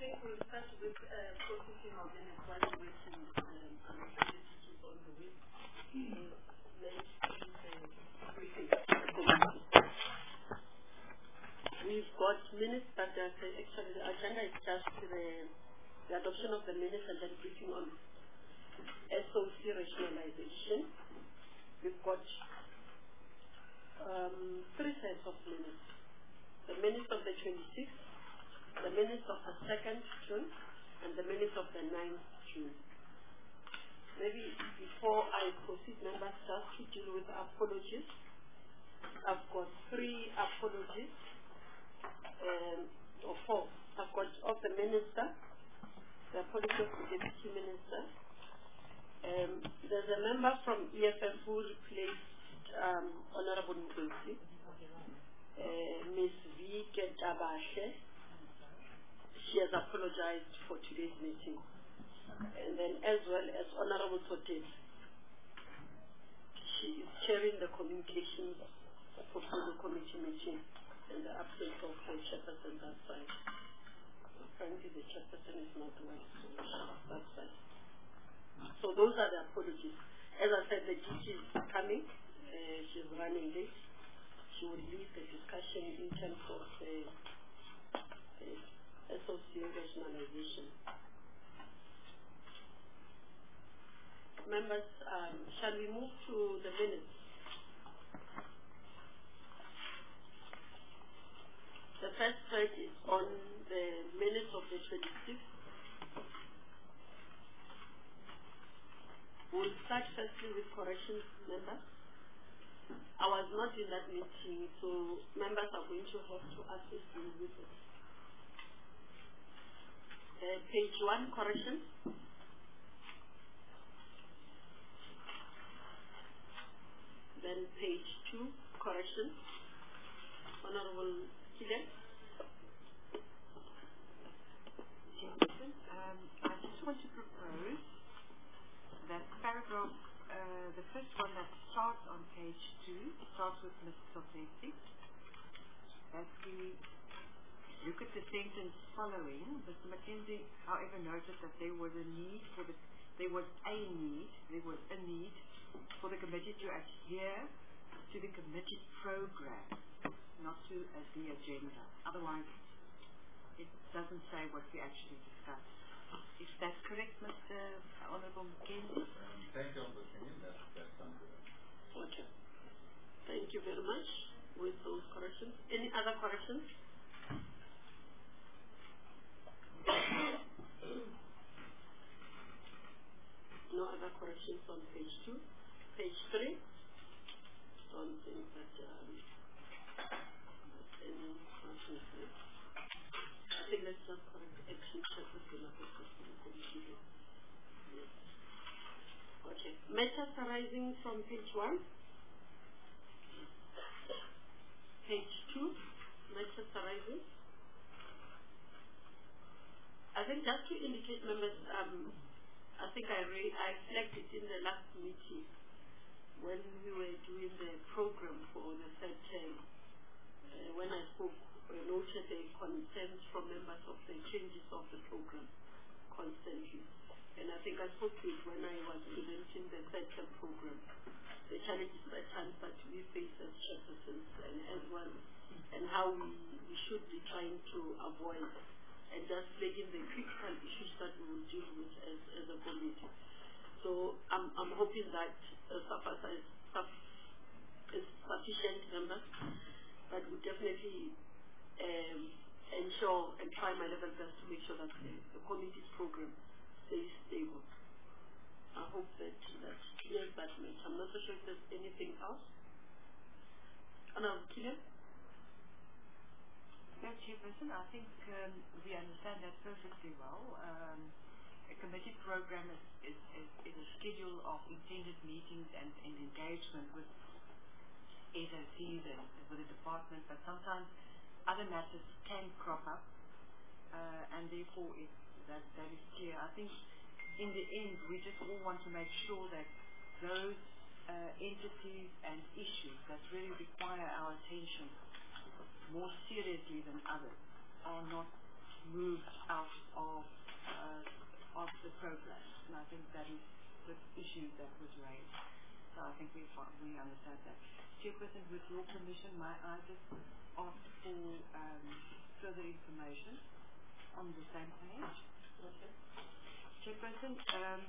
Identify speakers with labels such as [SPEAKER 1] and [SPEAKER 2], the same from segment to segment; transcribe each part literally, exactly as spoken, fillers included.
[SPEAKER 1] think we'll start with uh, processing of minutes while we're waiting um, and the teachers on the way. Uh, let's do the briefing. We've got minutes, but uh, actually the agenda is just the, the adoption of the minutes and then briefing on S O C rationalization. We've got um, three sets of minutes. The minutes of the twenty-sixth, the minutes of the second June, and the minutes of the ninth June. Maybe before I proceed, members, just to deal with apologies. I've got three apologies, um, or four. I've got of the minister, the apology of the deputy minister. Um, there's a member from E F F who replaced um, Honorable Mkwesi, uh, Miss V. Ketabashe. She has apologized for today's meeting. And then as well as Honorable Totet. She is chairing the communications portfolio committee meeting in the absence of the chairperson that side. Apparently the chairperson is not well, so that side. So those are the apologies. As I said, the D G is coming. Uh, she's running late. She will lead the discussion in terms of the uh, S O C rationalization. Members, um, shall we move to the minutes? The first slide is on the minutes of the twenty-sixth. We'll start firstly with corrections, members. I was not in that meeting, so members are going to have to assist me with it. Uh, page one, corrections. Then page two, corrections. Honorable Kile.
[SPEAKER 2] Um, I just want to propose that paragraph, uh, the first one that starts on page two, starts with Mister Sopesi, that we look at the sentence following. Mister Mackenzie, however, noted that there was a need for the, there was a need, there was a need for the committee to adhere to the committee program, not to uh, the agenda. Otherwise, it doesn't say what we actually discussed. Is that correct, Mister Honourable Mackenzie?
[SPEAKER 3] Um, thank you, Honourable Mackenzie. That, that sounds good.
[SPEAKER 1] Okay. Thank you very much with those corrections. Any other corrections? No other corrections on page two. Page three. Don't think that um, there's any corrections there. I think let's just correct the action chapter for the committee. Yes. Okay. Matters arising from page one. Page two. Matters arising. I think just to indicate, members, um, I think I re I flagged it in the last meeting when we were doing the program for the third term. Uh, when I spoke, I noted the concerns from members of the changes of the program constantly. And I think I spoke to it when I was presenting the third term program, the challenges at times that we face as chairpersons and as well, and how we, we should be trying to avoid and just flagging the critical issues that we will deal with as, as a committee. So I'm, I'm hoping that uh, SAFASA is, is sufficient members, but we definitely um, ensure and try my level best to make sure that the, the committee's program stays stable. I hope that that clears that much. I'm not so sure if there's anything else. Anna Killian?
[SPEAKER 2] Yes, Chairperson, I think um, we understand that perfectly well. Um, a committee program is, is, is, is a schedule of intended meetings and, and engagement with S O Cs and with the department, but sometimes other matters can crop up, uh, and therefore it, that, that is clear. I think in the end we just all want to make sure that those uh, entities and issues that really require our attention more seriously than others are not moved out of, uh, of the program. And I think that is the issue that was raised. So I think we, we understand that. Chairperson, with your permission, may I just ask for um, further information on the same page? Okay. Chairperson, um,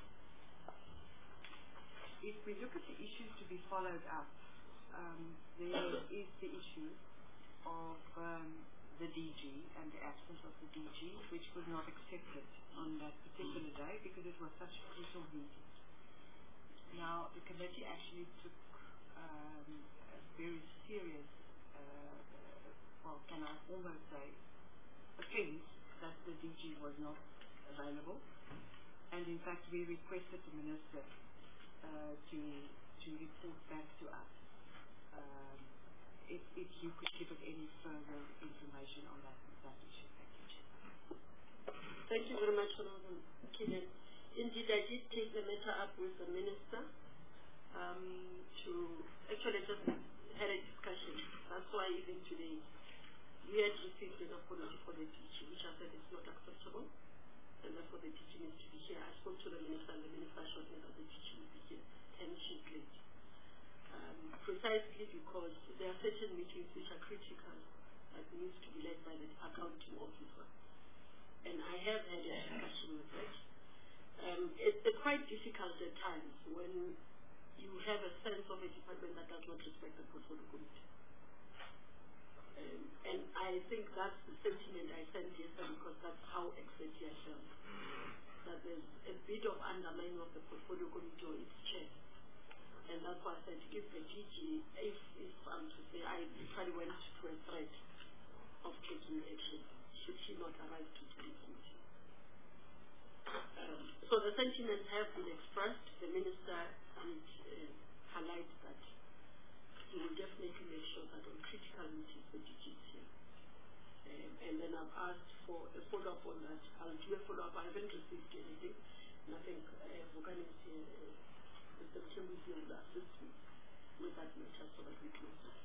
[SPEAKER 2] if we look at the issues to be followed up, um, there is the issue of um, the D G and the absence of the D G, which was not accepted on that particular day because it was such a crucial meeting. Now, the committee actually took um, a very serious, uh, well, can I almost say, offense that the D G was not available. And in fact, we requested the Minister uh, to, to report back to us. Um, if, if you could give us any further information on that, that issue. Thank you, Chair.
[SPEAKER 1] Thank you very much, Honourable Killian. Indeed, I did take the matter up with the Minister um, to actually just had a discussion. That's why even today we had received an apology for the D G, which I said is not acceptable, and therefore the D G needs to be here. I spoke to the Minister, and the Minister assured me that the D G will be here, and she's late. Um, precisely because there are certain meetings which are critical that needs to be led by the accounting officer. And I have had a discussion with that. Um, it, it's quite difficult at times when you have a sense of a department that does not respect the portfolio committee. Um, and I think that's the sentiment I sent yesterday because that's how exactly I felt. That there's a bit of undermining of the portfolio committee or its chair. And that's why I said if the D G, if, if I'm to say, I literally went to a threat of taking action, should she not arrive to today's meeting. Um, so the sentiments have been expressed. The Minister did uh, highlight that he will definitely make sure that on critical meetings the D G is here. Um, and then I've asked for a follow-up on that. I'll do a follow-up. I haven't received anything. And I think uh, Vogan is here. Uh, Mister Mchembu here will assist me with that matter so that we close it.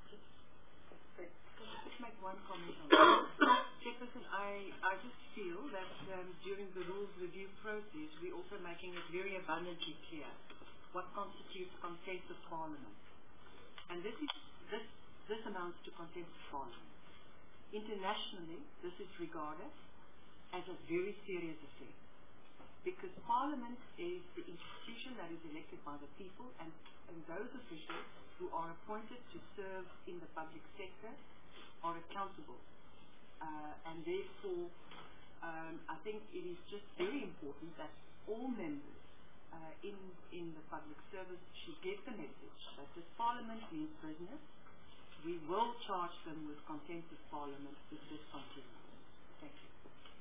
[SPEAKER 2] Can I just make one comment on that? Chairperson, I, I just feel that um, during the rules review process, we're also making it very abundantly clear what constitutes contempt of Parliament. And this, is, this, this amounts to contempt of Parliament. Internationally, this is regarded as a very serious affair. Because Parliament is the institution that is elected by the people, and, and those officials who are appointed to serve in the public sector are accountable. Uh, and therefore, um, I think it is just very important that all members uh, in, in the public service should get the message that this Parliament means business. We will charge them with contempt of Parliament if this continues. Thank you.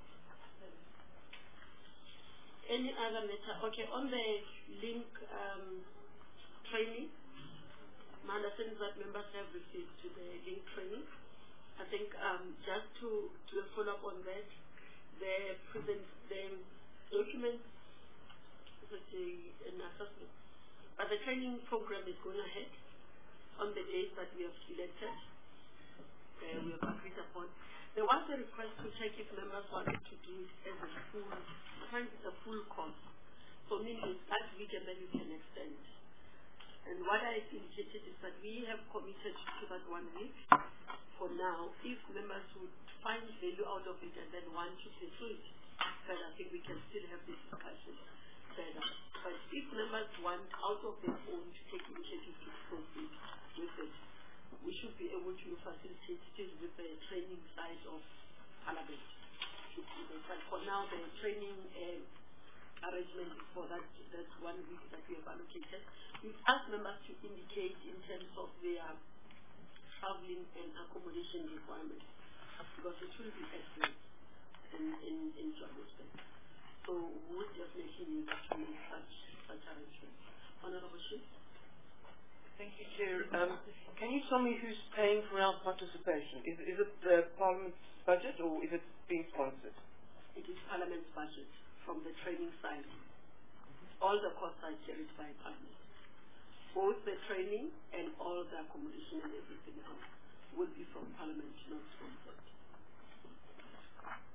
[SPEAKER 1] Any other matter? Okay, on the link um, training, my understanding is that members have received to the link training. I think um, just to do a follow-up on that, the present the documents, such a, an assessment, but the training program is going ahead on the days that we have selected, uh, we have agreed upon. There was a request to check if members wanted to do it as a full, sometimes it's a full course. So meaning that week and then you can extend. And what I indicated is that we have committed to that one week for now. If members would find value out of it and then want to pursue it, then I think we can still have this discussion further. But if members want out of their own to take initiative to proceed with it, we should be able to facilitate still with the training side of Parliament. But for now, the training uh, arrangement is for that, that one week that we have allocated. We've asked members to indicate in terms of their traveling and accommodation requirements, because it will be excellent in, in, in Johannesburg. So we would definitely need to make such, such arrangements. Honourable Chief.
[SPEAKER 4] Thank you, Chair. Um, can you tell me who's paying for our participation? Is, is it the Parliament's budget or is it being sponsored?
[SPEAKER 1] It is Parliament's budget from the training side. All the costs are carried by Parliament. Both the training and all the accommodation and everything else will be from Parliament, not sponsored.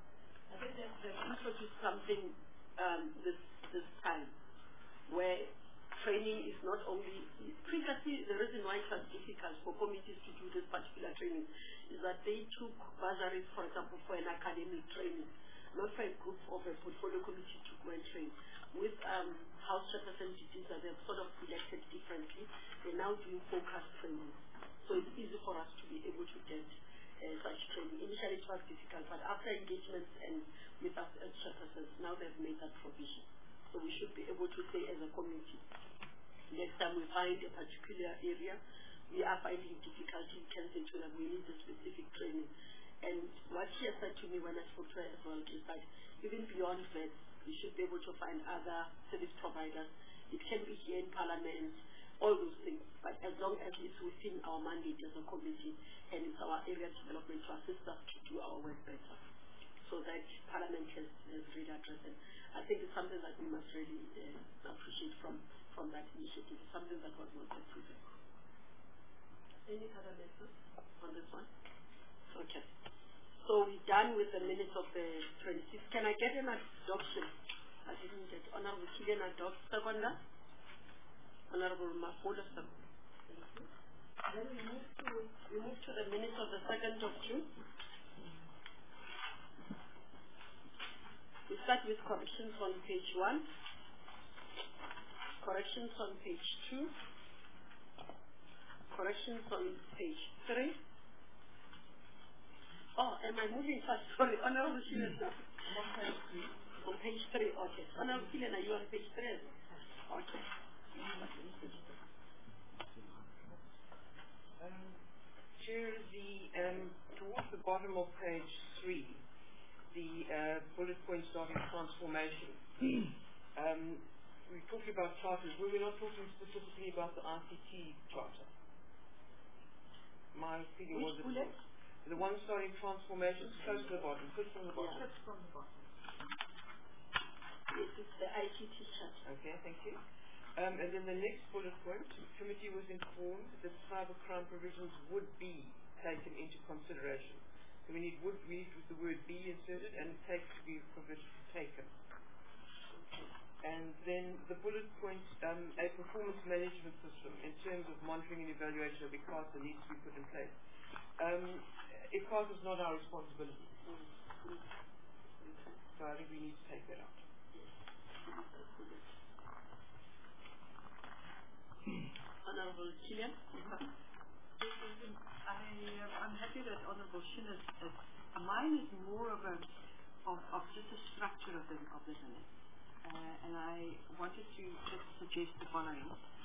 [SPEAKER 1] introduced something um, this this time where training is not only, previously the reason why it was difficult for committees to do this particular training is that they took bursaries, for example, for an academic training, not for a group of a portfolio committee to go and train. With um, house chairperson duties that they've sort of selected differently, they're now doing focused training. So it's easy for us to be able to get uh, such training. Initially it was difficult, but after engagements and with us as chairpersons, now they've made that provision. So we should be able to say as a committee, next time we find a particular area, we are finding difficulty, we can say to them, we need a specific training. And what she has said to me when I spoke to her as well is that even beyond that, we should be able to find other service providers. It can be here in Parliament, all those things. But as long as it's within our mandate as a committee and it's our area development to assist us to do our work better, so that Parliament has, has really addressed it. I think it's something that we must really uh, appreciate from, from that initiative, something that was not approved. Any other messages on this one? Okay. So we're done with the minutes of the twenty-sixth. Can I get an adoption? I didn't get. Honorable Killian adopt. Seconder? Honorable Mafula. Thank you. Then we move to, we move to the minutes of the second of June. We start with corrections on page one, corrections on page two, corrections on page three. Oh, am I moving fast? Sorry, Honorable Killian. On page three. On page three, okay. Honorable Killian, are you on page three? Okay.
[SPEAKER 4] Um, Chair, the, um, towards the bottom of page three, the uh, bullet point starting transformation. um, we're talking about charters. Were we not talking specifically about the I C T charter? My feeling was
[SPEAKER 1] Which bullet?
[SPEAKER 4] The one starting transformation, close to the bottom, first from the bottom.
[SPEAKER 1] Yeah. First from the bottom. This is the I C T charter.
[SPEAKER 4] Okay, thank you. Um, and then the next bullet point, the committee was informed that cybercrime provisions would be taken into consideration. So we need would read with the word be inserted and take to be converted to taken. And then the bullet point, um, a performance management system in terms of monitoring and evaluation of ICASA needs to be put in place. Um, ICASA is not our responsibility. So I think we need to take that out.
[SPEAKER 1] Honorable Killian?
[SPEAKER 2] I, uh, I'm happy that Honorable Shin is, is, mine is more of a, of, of just a structure of the, of the minutes. Uh, and I wanted to just suggest the following.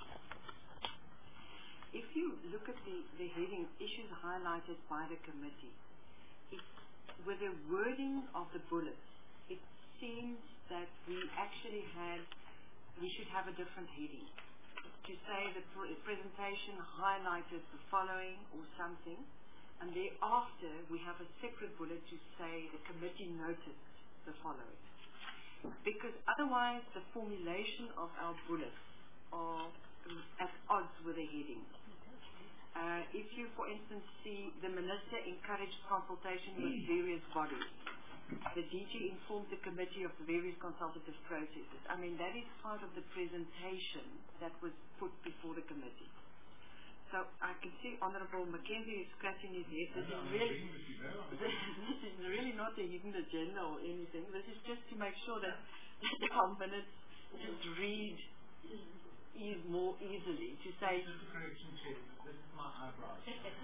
[SPEAKER 2] If you look at the, the heading, issues highlighted by the committee, it, with the wording of the bullets, it seems that we actually had, we should have a different heading. To say the pr presentation highlighted the following or something, and thereafter we have a separate bullet to say the committee noticed the following. Because otherwise the formulation of our bullets are at odds with the heading. Uh, if you, for instance, see the minister encouraged consultation with various bodies, the D G informed the committee of the various consultative processes. I mean, that is part of the presentation that was put before the committee. So I can see Honourable Mackenzie is scratching his head. This is really, this, this is really not a hidden agenda or anything. This is just to make sure that our minutes just read ease more easily. To say.
[SPEAKER 3] Just a correction, Chair. This is my eyebrows.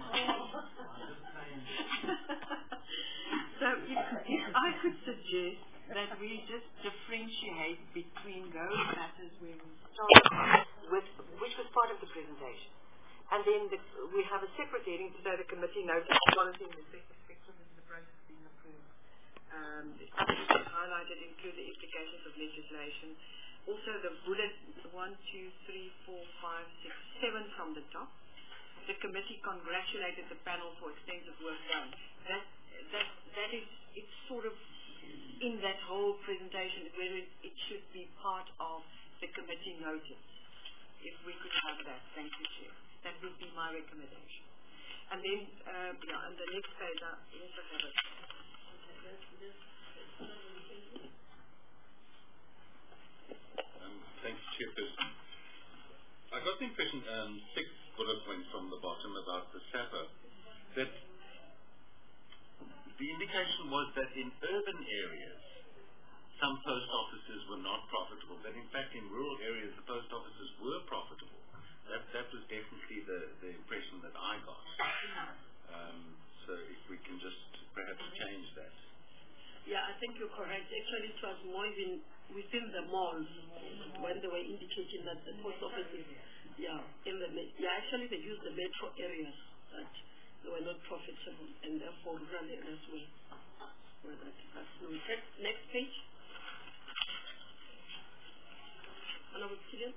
[SPEAKER 2] So if, if I could suggest that we just differentiate between those matters where we start with, which was part of the presentation, and then the, we have a separate heading to say the committee notes quality and effective spectrum is in the process of being approved. Um, highlighted include the implications of legislation. Also the bullet one, two, three, four, five, six, seven from the top. The committee congratulated the panel for extensive work done. That that that is it's sort of in that whole presentation where it, it should be part of the committee notice. If we could have that, thank you, Chair. That would be my recommendation. And then, uh, yeah, on the next page, I also have it.
[SPEAKER 1] Okay, let's, let's, let's
[SPEAKER 5] question um, six bullet point from the bottom about the S A P A, that the indication was that in urban areas, some post offices were not profitable, but in fact in rural areas the post offices were profitable. That, that was definitely the, the impression that I got. Um, so if we can just perhaps change that.
[SPEAKER 1] Yeah, I think you're correct. Actually, it was more even within the malls when they were indicating that the post offices, yeah, in the yeah, actually they used the metro areas that they were not profitable, and therefore rural areas were were that. That's noted. Next page. Honorable Killian.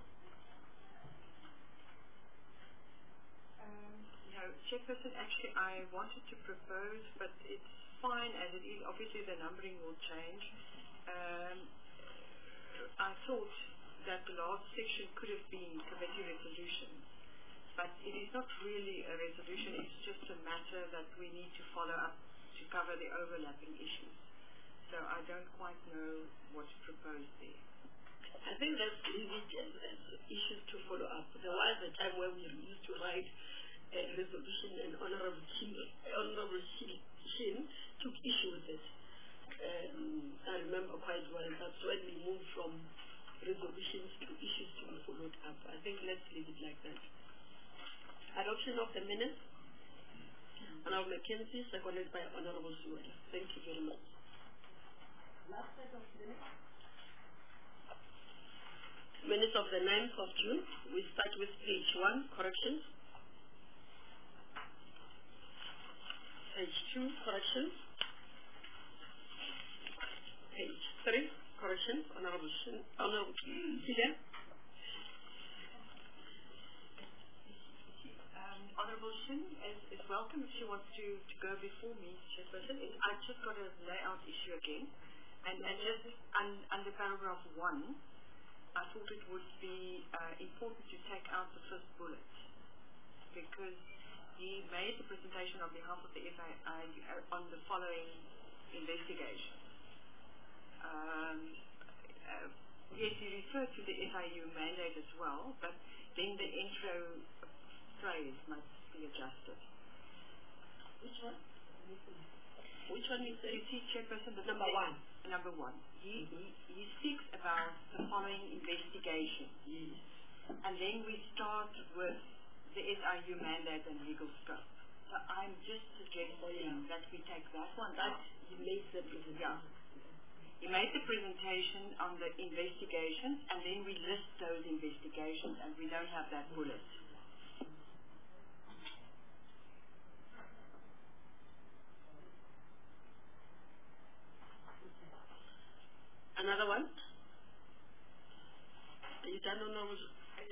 [SPEAKER 2] Um, no, Chairperson, actually I wanted to propose, but it's fine as it is. Obviously the numbering will change. Um, I thought that the last section could have been committee resolution, but it is not really a resolution, it's just a matter that we need to follow up to cover the overlapping issues. So I don't quite know what to propose there.
[SPEAKER 1] I think that's leave it as, as issues to follow up. There was a time where we used to write a resolution and Honorable Shin, Honorable Shin took issue with it. Um, I remember quite well. That's when we moved from resolutions to issues to be followed up. I think let's leave it like that. Adoption of the minutes. Honorable Mackenzie, seconded by Honorable Suwela. Thank you very much. Last set of minutes. Minutes of the ninth of June. We start with page one, corrections. Page two, corrections. Page three, corrections. Honorable Shin, Honorable Killian.
[SPEAKER 2] Um, Honorable Shin is, is welcome if she wants to, to go before me, Chairperson. It, I've just got a layout issue again. And, and just un, under paragraph one, I thought it would be uh, important to take out the first bullet because he made the presentation on behalf of the F I U on the following investigation. Um, uh, yes, he referred to the F I U mandate as well, but then the intro phrase must be adjusted.
[SPEAKER 1] Which one? Which one is the
[SPEAKER 2] Chairperson? The
[SPEAKER 1] number one.
[SPEAKER 2] Number one. He, he, he speaks about the following investigation.
[SPEAKER 1] Yes.
[SPEAKER 2] And then we start with the S I U mandate and legal scope. So I'm just suggesting oh, yeah. that we take that one
[SPEAKER 1] that
[SPEAKER 2] out.
[SPEAKER 1] He made the presentation.
[SPEAKER 2] Yeah. He made the presentation on the investigations and then we list those investigations and we don't have that bullet.
[SPEAKER 1] Another one? Are you done on those?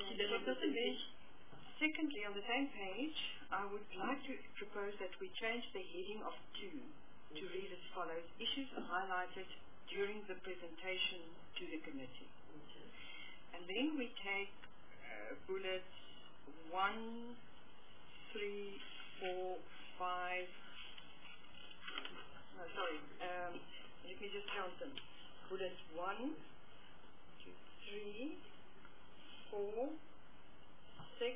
[SPEAKER 2] Secondly, on the same page, I would like to propose that we change the heading of two to read as follows. Issues highlighted during the presentation to the committee.
[SPEAKER 1] Okay.
[SPEAKER 2] And then we take uh, bullets one, three, four, five. No, sorry. Um, let me just count them. Bullet one, two, three, four, six,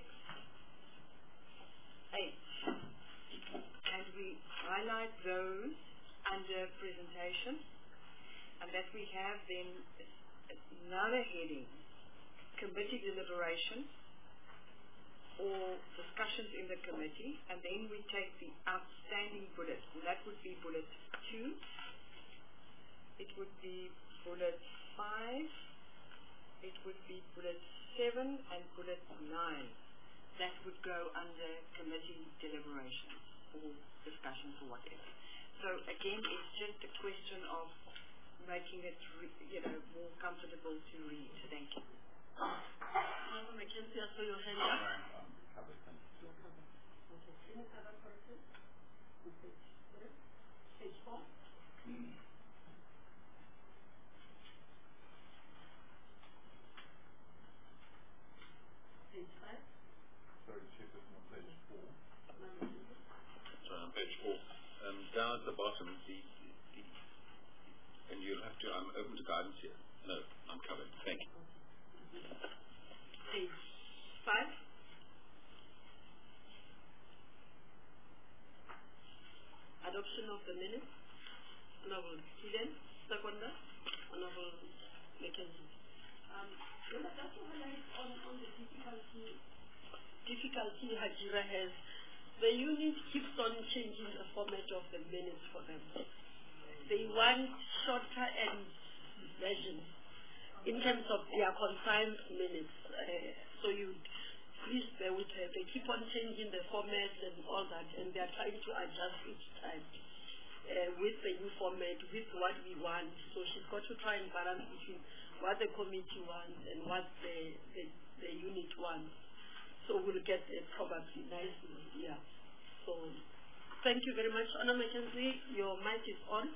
[SPEAKER 2] eight. And we highlight those under presentation, and that we have then another heading, committee deliberation or discussions in the committee, and then we take the outstanding bullet, and that would be bullet two. It would be bullet five, it would be bullet seven, and bullet nine. That would go under committee deliberations or discussions or whatever. So again, it's just a question of making it, re you know, more comfortable to read. Thank you.
[SPEAKER 1] Honorable Mackenzie, I saw your hand up.
[SPEAKER 3] I'm covered, thank you.
[SPEAKER 1] You're covered. Okay. Any other corrections? Page four. Page four.
[SPEAKER 3] Mm.
[SPEAKER 1] Page five.
[SPEAKER 3] Sorry, Chairperson, on page four.
[SPEAKER 5] So on page four, um, down at the bottom, the, the, the, and you'll have to, I'm open to guidance here. No, I'm covered. Thank you.
[SPEAKER 1] Page five. adoption of the minutes. Honorable Gideon, seconder. Honorable Mackenzie. Um, just to highlight on, on the difficulty, difficulty Hajira has, the unit keeps on changing the format of the minutes for them. They want shorter and versions in terms of their concise minutes. Uh, so you please bear with her. They keep on changing the format and all that, and they are trying to adjust each time uh, with the new format, with what we want. So she's got to try and balance between what the committee wants and what the, the, the unit wants. So we'll get there probably nicely, yeah. So thank you very much. Honor Mackenzie, your mic is on.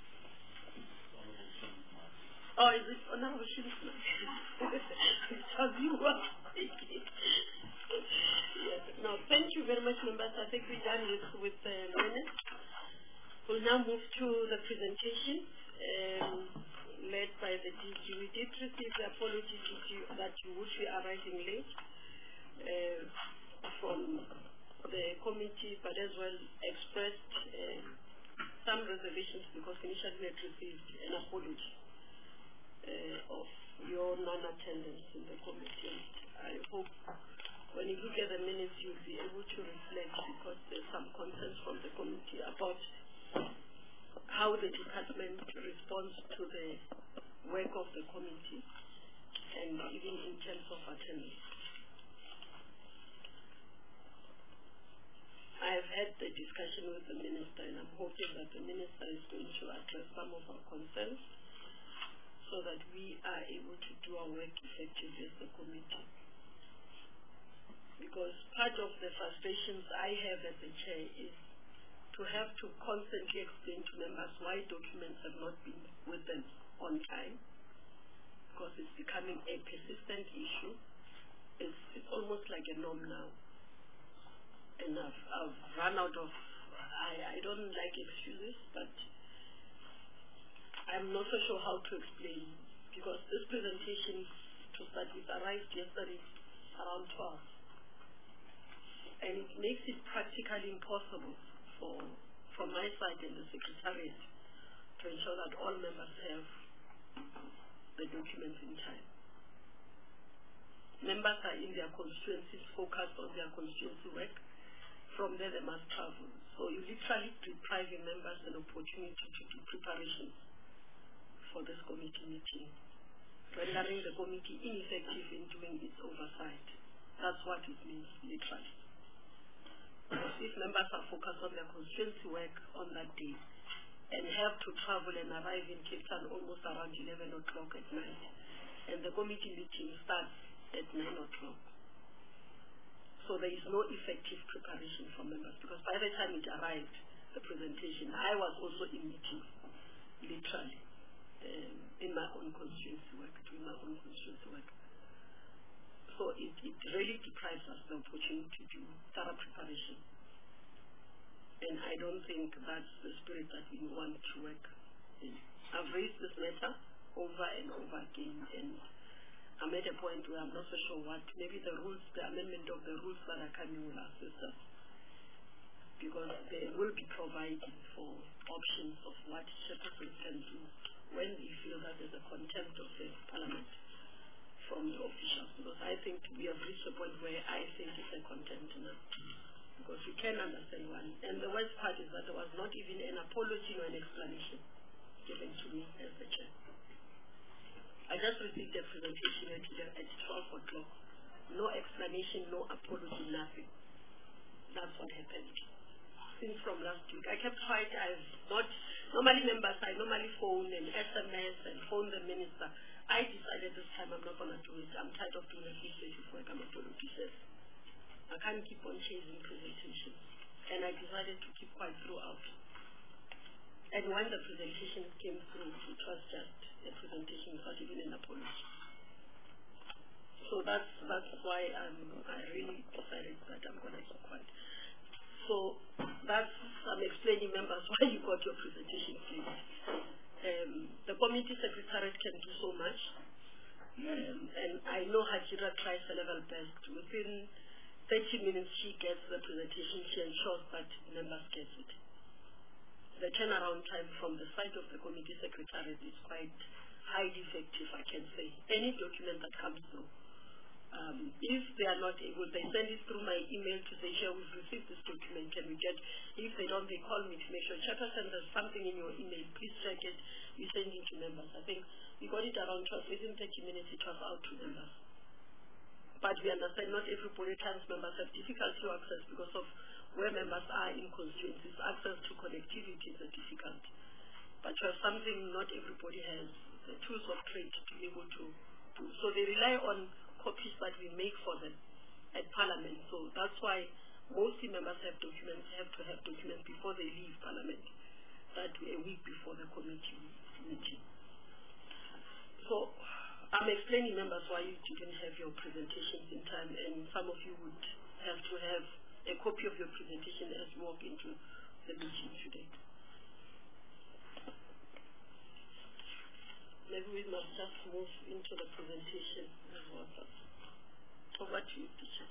[SPEAKER 1] Oh, is it Honorable Shil's mic? Because you were speaking. Yes. No, thank you very much, members. I think we're done with, with the minutes. We'll now move to the presentation um, led by the D G. We did receive the apology D G that you would be arriving late uh, from the committee, but as well expressed uh, some reservations because initially we had received an apology uh, of your non-attendance in the committee. I hope when you look at the minutes you'll be able to reflect, because there's some concerns from the committee about how the department responds to the work of the committee and even in terms of attendance. I have had the discussion with the minister, and I'm hoping that the minister is going to address some of our concerns so that we are able to do our work effectively as a committee. Because part of the frustrations I have as a chair is to have to constantly explain to members why documents have not been with them on time, because it's becoming a persistent issue. It's, it's almost like a norm now. And I've, I've run out of, I, I don't like excuses, but I'm not so sure how to explain, because this presentation, to start with, arrived yesterday around twelve. And it makes it practically impossible for, from my side and the Secretariat to ensure that all members have the documents in time. Members are in their constituencies, focused on their constituency work. From there they must travel. So you literally depriving members an opportunity to do preparations for this committee meeting, rendering the committee ineffective in doing its oversight. That's what it means, literally. If members are focused on their constituency work on that day and have to travel and arrive in Cape Town almost around eleven o'clock at night, and the committee meeting starts at nine o'clock. So there is no effective preparation for members, because by the time it arrived, the presentation, I was also in meetings, literally, um, in my own constituency work, doing my own constituency work. So it, it really deprives us the opportunity to do thorough preparation. And I don't think that's the spirit that we want to work in. I've raised this matter over and over again, and I'm at a point where I'm not so sure what, maybe the rules, the amendment of the rules that are coming will assist us, because they will be providing for options of what chairpersons can do when they feel that there's a contempt of the parliament from the officials, because I think we have reached a point where I think it's a contempt now, because we can understand one. And the worst part is that there was not even an apology or an explanation given to me as the chair. I just received a presentation at twelve o'clock. No explanation, no apology, nothing. That's what happened. Since from last week, I kept trying. I've not, normally members, I normally phone and S M S and phone the minister. I decided this time I'm not going to do it. I'm tired of doing administrative work. I'm a politician. I can't keep on chasing presentations. And I decided to keep quiet throughout. And when the presentation came through, it was just a presentation without even an apology. So that's that's why I'm, I really decided that I'm going to keep quiet. So that's, I'm explaining members why you got your presentation, please. Um, the committee secretariat can do so much. Um, and I know Hajira tries her level best. Within thirty minutes she gets the presentation, she ensures that members get it. the turnaround time from the side of the committee secretariat is quite highly effective, I can say. Any document that comes through, um, if they are not able, they send it through my email to say, here, we've received this document, can we get, if they don't, they call me to make sure, Chairperson, there's something in your email, please check it, we send it to members. I think we got it around twelve, within thirty minutes, it was out to members. But we understand not everybody, trans members have difficulty to access because of where members are in constituencies. Access to connectivity is a difficult. But you have something not everybody has, the tools of trade to be able to do. So they rely on copies that we make for them at Parliament. So that's why mostly members have documents, have to have documents before they leave Parliament, that a week before the committee meeting. So I'm explaining members why you didn't have your presentations in time, and some of you would have to have a copy of your presentation as you walk into the meeting today. Maybe we must just move into the presentation as well. Over to you, teacher.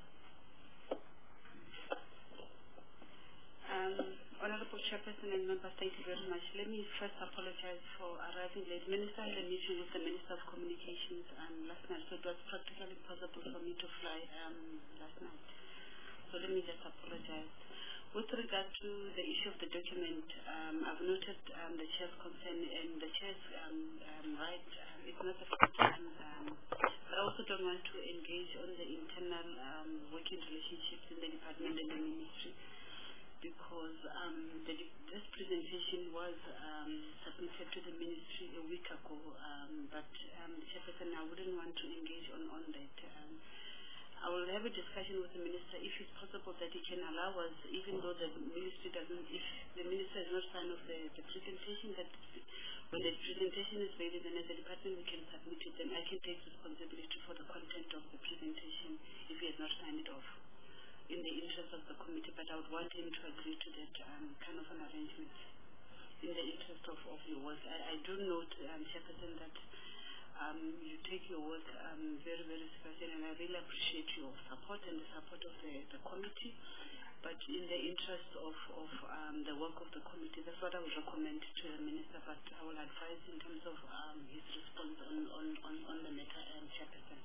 [SPEAKER 6] Um, Honorable Chairperson and members, thank you very much. Let me first apologize for arriving late. Minister had a meeting with the Minister of Communications um, last night, so it was practically impossible for me to fly um, last night. So let me just apologize. With regard to the issue of the document, um, I've noted um, the chair's concern and the chair's um, um, right. Um, it's not the first time. Um, but I also don't want to engage on the internal um, working relationships in the department and the ministry, because um, the, this presentation was um, submitted to the ministry a week ago. Um, but um, Chairperson, I wouldn't want to engage on, on that. Um, I will have a discussion with the minister if it's possible that he can allow us, even though the ministry doesn't, if the minister is not signed off the, the presentation, that when the presentation is ready, then as a department we can submit it, then I can take responsibility for the content of the presentation if he has not signed it off, in the interest of the committee. But I would want him to agree to that um, kind of an arrangement in the interest of, of your work. I, I do note, um, Chairperson, that Um, you take your work um, very, very seriously, and I really appreciate your support and the support of the, the committee. But in the interest of, of um, the work of the committee, that's what I would recommend to the minister, but I will advise in terms of um, his response on, on, on, on the matter, um, Chairperson.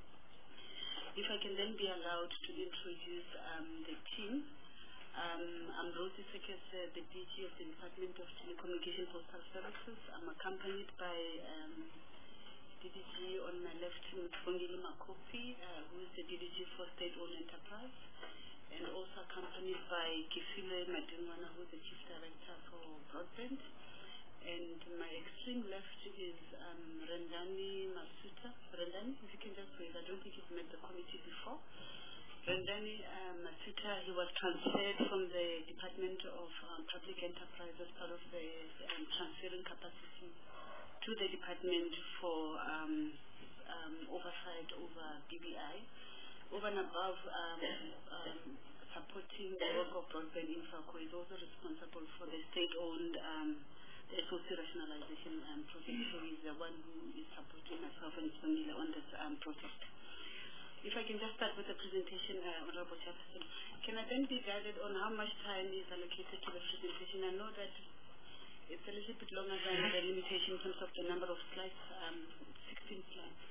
[SPEAKER 6] If I can then be allowed to introduce um, the team. Um, I'm Rosie Sekes, uh, the D G of the Department of Telecommunication Postal Services. I'm accompanied by um, D D G on my left, Mutfongile Makopi, uh, who is the D D G for State-Owned Enterprise, and also accompanied by Kifile Madinwana, who is the Chief Director for Broadband. And my extreme left is um, Rendani Masuta. Rendani, if you can just wait, I don't think you've met the committee before. Rendani uh, Masuta, he was transferred from the Department of um, Public Enterprise as part of the um, transferring capacity to the department for um, um, oversight over B B I. Over and above um, um, supporting the work of Broadband Infraco, is also responsible for the state-owned um, S O C rationalization um, project. So he's the one who is supporting myself and Sonila on this um, project. If I can just start with the presentation, uh, Honorable Chairperson, can I then be guided on how much time is allocated to the presentation? I know that it's a little bit longer than the limitation in terms of the number of slides, um, sixteen slides.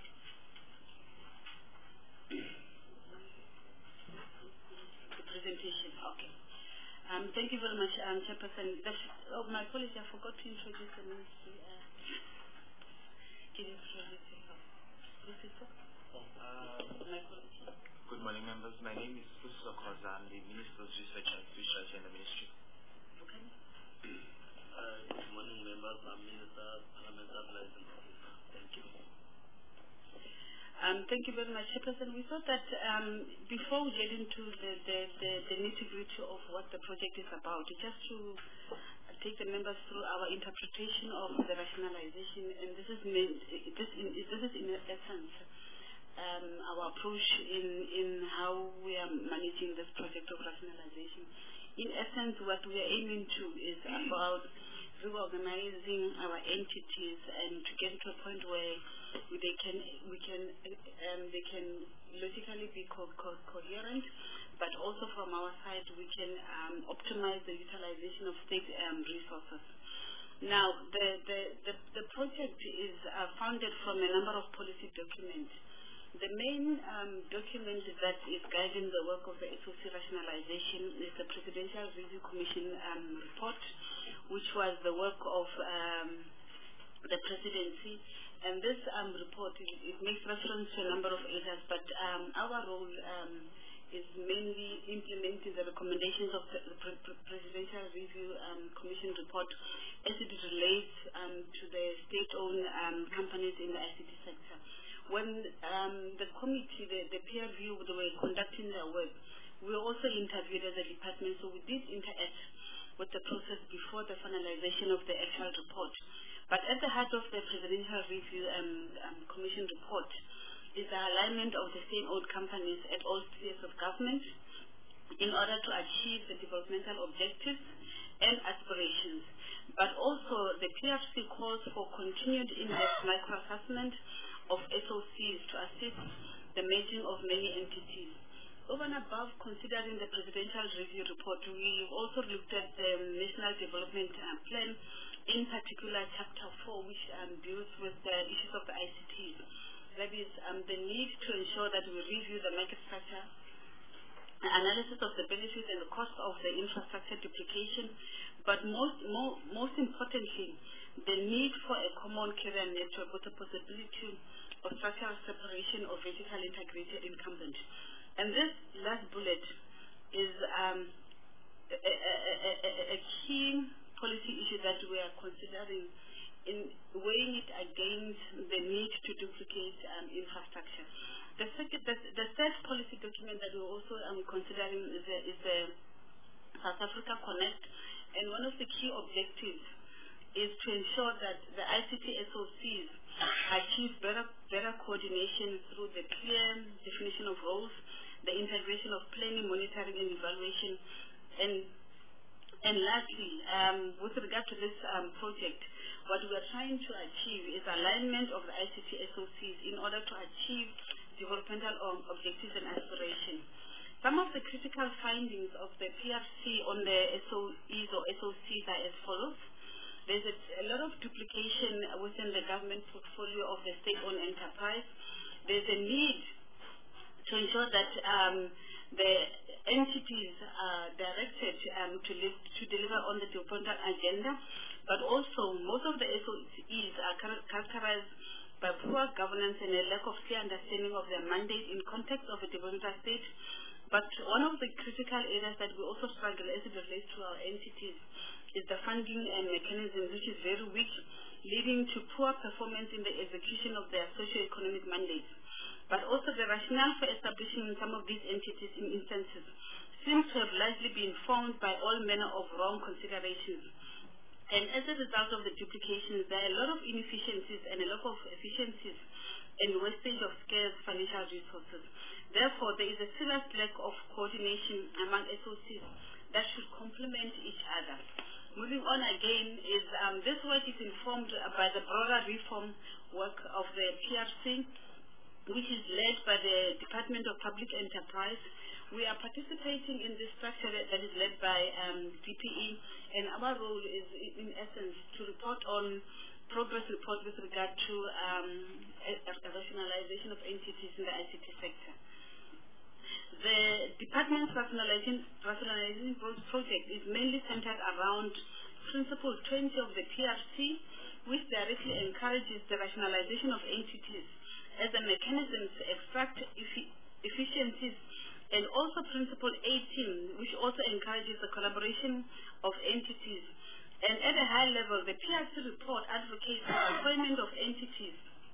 [SPEAKER 6] The presentation, okay. Um, thank you very much, um, Chairperson. Oh, my apologies, I forgot to introduce the ministry. Uh, can you introduce yourself? This is my apologies.
[SPEAKER 7] Good morning, members. My name is Fuso Khoza. I'm the Minister of Research and Research in the Ministry.
[SPEAKER 6] Okay.
[SPEAKER 8] Uh, good morning, members. I'm Minister Parliamentary Liaison Officer. Thank you.
[SPEAKER 6] Um, thank you very much, Chairperson. We thought that um, before we get into the, the, the, the nitty-gritty of what the project is about, just to take the members through our interpretation of the rationalization, and this is meant, this, in, this is in essence um, our approach in, in how we are managing this project of rationalization. In essence, what we are aiming to is about reorganizing our entities and to get to a point where they can, we can, um, they can logically be co co coherent, but also from our side we can um, optimize the utilization of state um, resources. Now, the, the, the, the project is uh, founded from a number of policy documents. The main um, document that is guiding the work of the S O C rationalization is the Presidential Review Commission um, report, which was the work of um, the presidency. And this um, report, it, it makes reference to a number of areas, but um, our role um, is mainly implementing the recommendations of the, the Pre Pre Presidential Review um, Commission report as it relates um, to the state-owned um, companies in the I C T sector. When um, the committee, the, the peer review, they were conducting their work, we were also interviewed as a department, so we did interact with the process before the finalization of the actual report. But at the heart of the Presidential Review um, um, Commission report is the alignment of the state-owned companies at all spheres of government in order to achieve the developmental objectives and aspirations. But also the P R C calls for continued in-depth micro-assessment of S O Cs to assist the merging of many entities. Over and above considering the Presidential Review report, we also looked at the National Development uh, Plan, in particular Chapter four, which um, deals with the issues of the I C Ts. That is um, the need to ensure that we review the market structure, the analysis of the benefits and the cost of the infrastructure duplication, but most, more, most importantly, the need for a common carrier network with the possibility of structural separation of vertically integrated incumbent. And this last bullet is um, a, a, a, a, a key policy issue that we are considering in weighing it against the need to duplicate um, infrastructure. The, second, the, the third policy document that we're also um, considering is the, is the South Africa Connect, and one of the key objectives is to ensure that the I C T S O Cs achieve better, better coordination through the clear definition of roles, the integration of planning, monitoring, and evaluation. And, and lastly, um, with regard to this um, project, what we are trying to achieve is alignment of the I C T S O Cs in order to achieve developmental um, objectives and aspirations. Some of the critical findings of the P R C on the S O Es or S O Cs are as follows. There's a, a lot of duplication within the government portfolio of the state-owned enterprise. There's a need to ensure that um, the entities are directed um, to, live, to deliver on the developmental agenda, but also most of the S O Es are char characterized by poor governance and a lack of clear understanding of their mandate in context of a developmental state. But one of the critical areas that we also struggle as it relates to our entities is the funding and mechanism, which is very weak, leading to poor performance in the execution of their socio-economic mandates. But also the rationale for establishing some of these entities in instances seems to have largely been formed by all manner of wrong considerations. And as a result of the duplications, there are a lot of inefficiencies and a lot of efficiencies and wastage of scarce financial resources. Therefore, there is a serious lack of coordination among S O Cs that should complement each other. Moving on again, is um, this work is informed by the broader reform work of the P R C, which is led by the Department of Public Enterprise. We are participating in this structure that, that is led by um, D P E, and our role is, in essence, to report on progress report with regard to um, a, a rationalization of entities in the I C T sector. The department's rationalization, rationalization project is mainly centered around Principle twenty of the P R C, which directly encourages the rationalization of entities as a mechanism to extract effi efficiencies, and also Principle eighteen, which also encourages the collaboration of entities. And at a high level, the P R C report advocates the appointment of entities,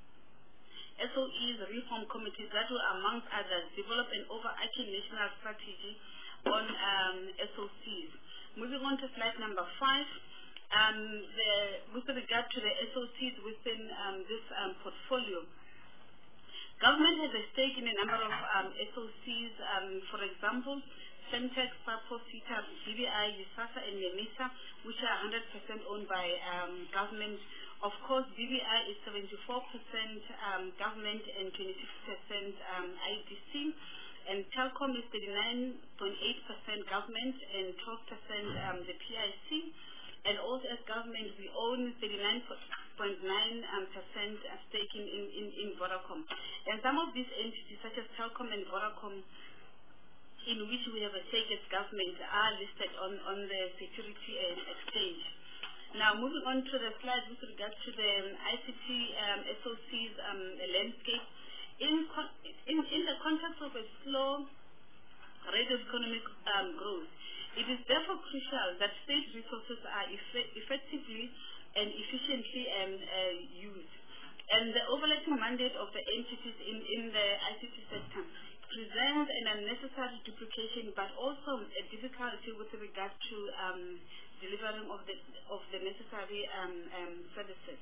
[SPEAKER 6] S O Es, reform committees that will, amongst others, develop an overarching national strategy on um, S O Cs. Moving on to slide number five, um, the, with regard to the S O Cs within um, this um, portfolio, government has a stake in a number of um, S O Cs, um, for example, Centex, Papo, CITA, B B I, USASA, and NEMISA, which are one hundred percent owned by um, government. Of course, B B I is seventy-four percent um, government and twenty-six percent um, I D C. and Telkom is thirty-nine point eight percent government and twelve percent um, the P I C. And also as government, we own thirty-nine point nine percent um, stake in, in, in, in Vodacom. And some of these entities, such as Telkom and Vodacom, in which we have a stake as government, are listed on, on the security uh, exchange. Now, moving on to the slide with regard to the um, I C T um, S O C's um, landscape, in, con in, in the context of a slow rate of economic um, growth, it is therefore crucial that state resources are effe effectively and efficiently um, uh, used. And the overlapping mandate of the entities in, in the I C T sector presents an unnecessary duplication, but also a difficulty with regard to um, delivering of the of the necessary um, um, services.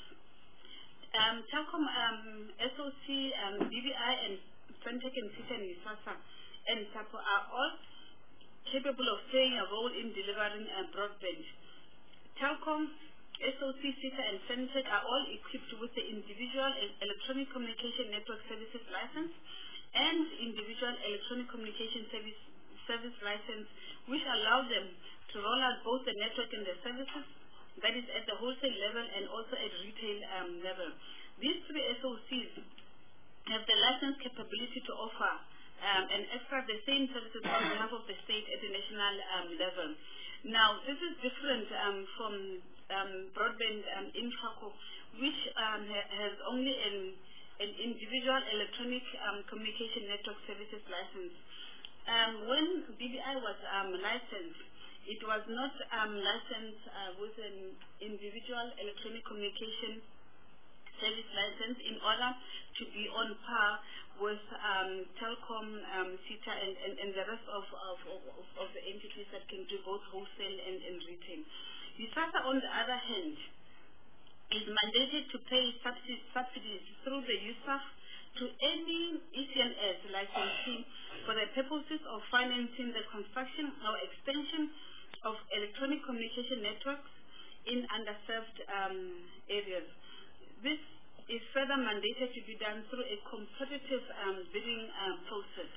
[SPEAKER 6] Um, Telkom, um, S O C, um, B B I, and Fentech and SITA and USASA and SAPO are all capable of playing a role in delivering uh, broadband. Telkom, S O C, SITA, and Fentech are all equipped with the individual electronic communication network services license and individual electronic communication service service license, which allow them to roll out both the network and the services, that is at the wholesale level and also at retail um, level. These three S O Cs have the license capability to offer um, and extract the same services on behalf of the state at the national um, level. Now, this is different um, from um, broadband um, infraco, which um, ha has only an, an individual electronic um, communication network services license. Um, when B B I was um, licensed, it was not um, licensed uh, with an individual electronic communication service license in order to be on par with um, Telkom, um, SITA, and, and, and the rest of, of, of, of the entities that can do both wholesale and, and retail. USASA, on the other hand, is mandated to pay subsidies, subsidies through the U S A F to any E C N S licensee for the purposes of financing the construction or extension of electronic communication networks in underserved um, areas. This is further mandated to be done through a competitive um, bidding um, process.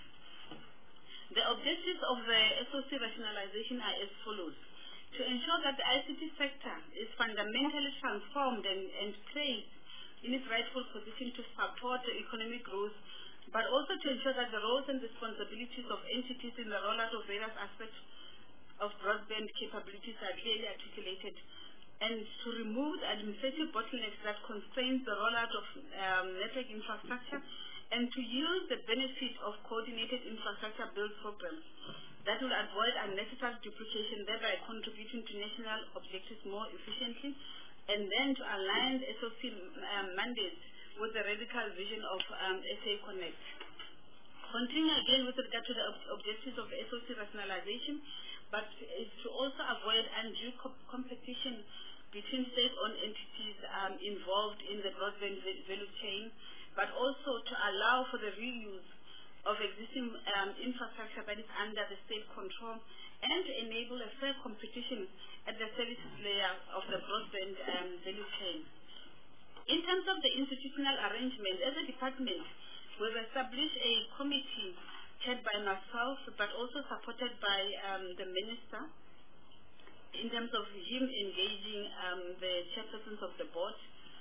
[SPEAKER 6] The objectives of the S O C rationalization are as follows: to ensure that the I C T sector is fundamentally transformed and, and placed in its rightful position to support the economic growth, but also to ensure that the roles and responsibilities of entities in the rollout of various aspects of broadband capabilities are clearly articulated, and to remove the administrative bottlenecks that constrain the rollout of um, network infrastructure, and to use the benefit of coordinated infrastructure build programs that will avoid unnecessary duplication, thereby contributing to national objectives more efficiently, and then to align the S O C um, mandates with the radical vision of um, S A Connect. Continuing again with regard to the ob objectives of the S O C rationalization, but is to also avoid undue co competition between state-owned entities um, involved in the broadband value chain, but also to allow for the reuse of existing um, infrastructure that is under the state control, and to enable a fair competition at the services layer of the broadband um, value chain. In terms of the institutional arrangement, as a department, we've established a committee chaired by myself, but also supported by um, the minister, in terms of him engaging um, the chairpersons of the board.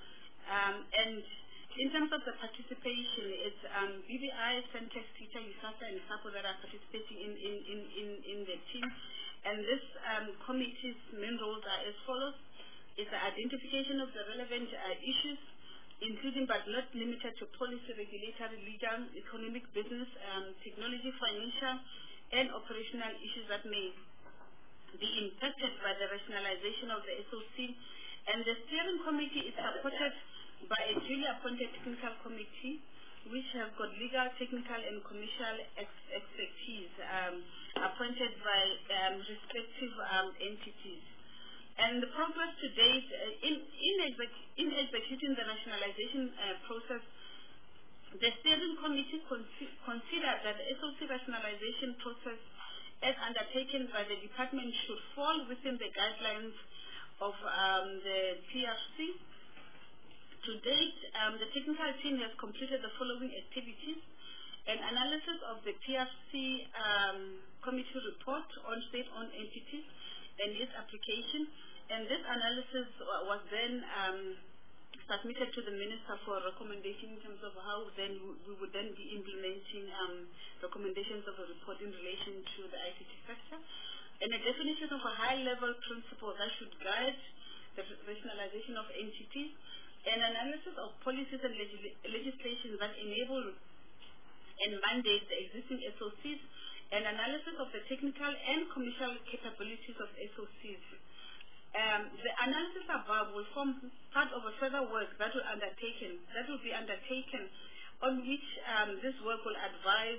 [SPEAKER 6] Um, and in terms of the participation, it's um, B B I, Fentech, SITA, USASA, and SAPO that are participating in, in, in, in, in the team. And this um, committee's main roles are as follows. It's the identification of the relevant uh, issues, including but not limited to policy, regulatory, legal, economic, business, um, technology, financial, and operational issues that may be impacted by the rationalization of the S O C. And the steering committee is supported by a duly appointed technical committee, which have got legal, technical, and commercial ex expertise um, appointed by um, respective um, entities. And the progress to date uh, in, in, exec in executing the rationalization uh, process, the steering committee con considered that the S O C rationalization process as undertaken by the department should fall within the guidelines of um, the P R C. To date, um, the technical team has completed the following activities. an analysis of the P F C um, committee report on state-owned entities and its application. And this analysis was then um, submitted to the minister for recommendation in terms of how then we would then be implementing um, recommendations of the report in relation to the I C T sector. And a definition of a high-level principle that should guide the rationalization of entities, an analysis of policies and legis legislation that enable and mandate the existing S O Cs, an analysis of the technical and commercial capabilities of S O Cs. Um, the analysis above will form part of a further work that will undertaken that will be undertaken, on which um, this work will advise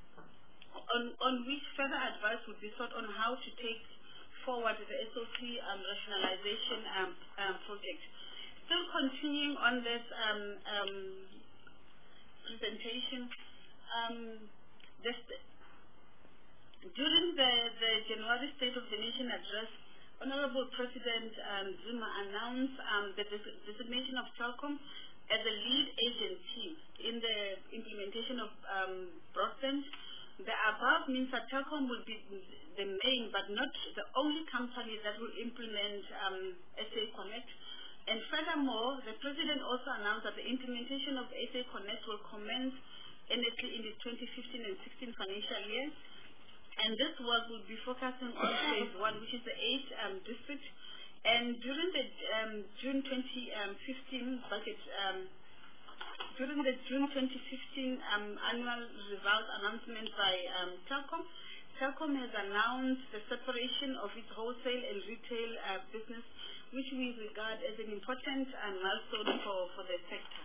[SPEAKER 6] on on which further advice would be sought on how to take forward the S O C um, rationalization um, um, project. Still continuing on this um, um, presentation, um, this, during the, the January State of the Nation address, Honorable President um, Zuma announced um, the des designation of Telkom as a lead agency in the implementation of um, broadband. The above means that Telkom will be the main but not the only company that will implement um, S A Connect. And furthermore, the President also announced that the implementation of S A Connect will commence initially in the twenty fifteen and sixteen financial year. And this work will be focusing on phase one, which is the eight um, district. And during the um, June twenty fifteen budget, um, during the June twenty fifteen um, annual results announcement by um, Telkom, Telkom has announced the separation of its wholesale and retail uh, business, which we regard as an important uh, milestone for, for the sector.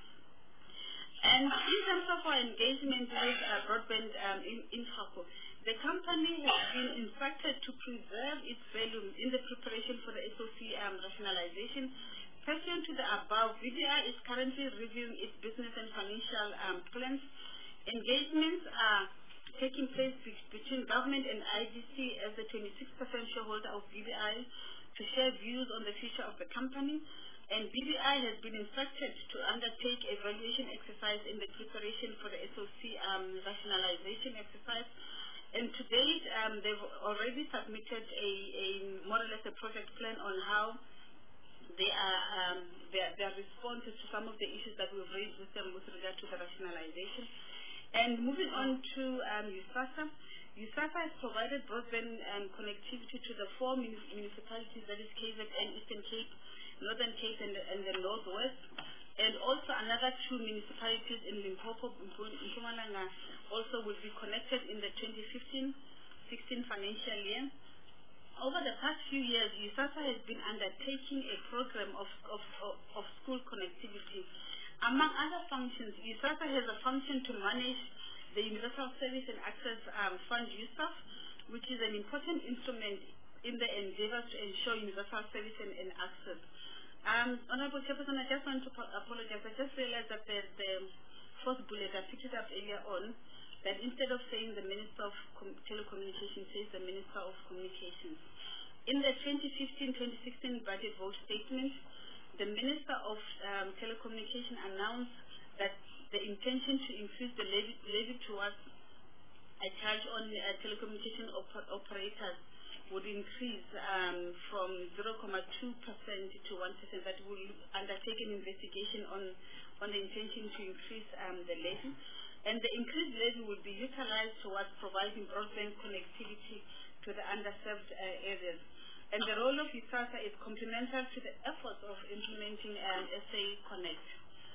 [SPEAKER 6] And in terms of our engagement with uh, broadband um, in, Infraco, the company has been instructed to preserve its value in the preparation for the S O C um, rationalization. Pursuant to the above, V D I is currently reviewing its business and financial um, plans. Engagements are taking place be between government and I D C as the twenty-six percent shareholder of V D I to share views on the future of the company. And V D I has been instructed to undertake a valuation exercise in the preparation for the S O C um, rationalization exercise. And to date, um, they've already submitted a, a more or less a project plan on how they are um, their, their responses to some of the issues that we've raised with them with regard to the rationalization. And moving on to um, USASA, USASA has provided broadband um, connectivity to the four mun municipalities, that is K Z N, Eastern Cape, Northern Cape, and the, and the Northwest. And also another two municipalities in Limpopo, Mpumalanga, also will be connected in the twenty fifteen sixteen financial year. Over the past few years, USASA has been undertaking a program of, of, of, of school connectivity. Among other functions, USASA has a function to manage the Universal Service and Access um, Fund U S A F, which is an important instrument in the endeavor to ensure universal service and, and access. Um, Honorable Chairperson, I just want to apologize. I just realized that the, the fourth bullet, I picked it up earlier on, that instead of saying the Minister of Com Telecommunications, says the Minister of Communications. In the twenty fifteen twenty sixteen budget vote statement, the Minister of um, Telecommunications announced that the intention to increase the levy, levy towards a charge on uh, telecommunication op operators would increase um, from zero point two percent to one percent. That will undertake an investigation on, on the intention to increase um, the levy. And the increased levy will be utilized towards providing broadband connectivity to the underserved uh, areas. And the role of USASA is complementary to the efforts of implementing um, S A Connect.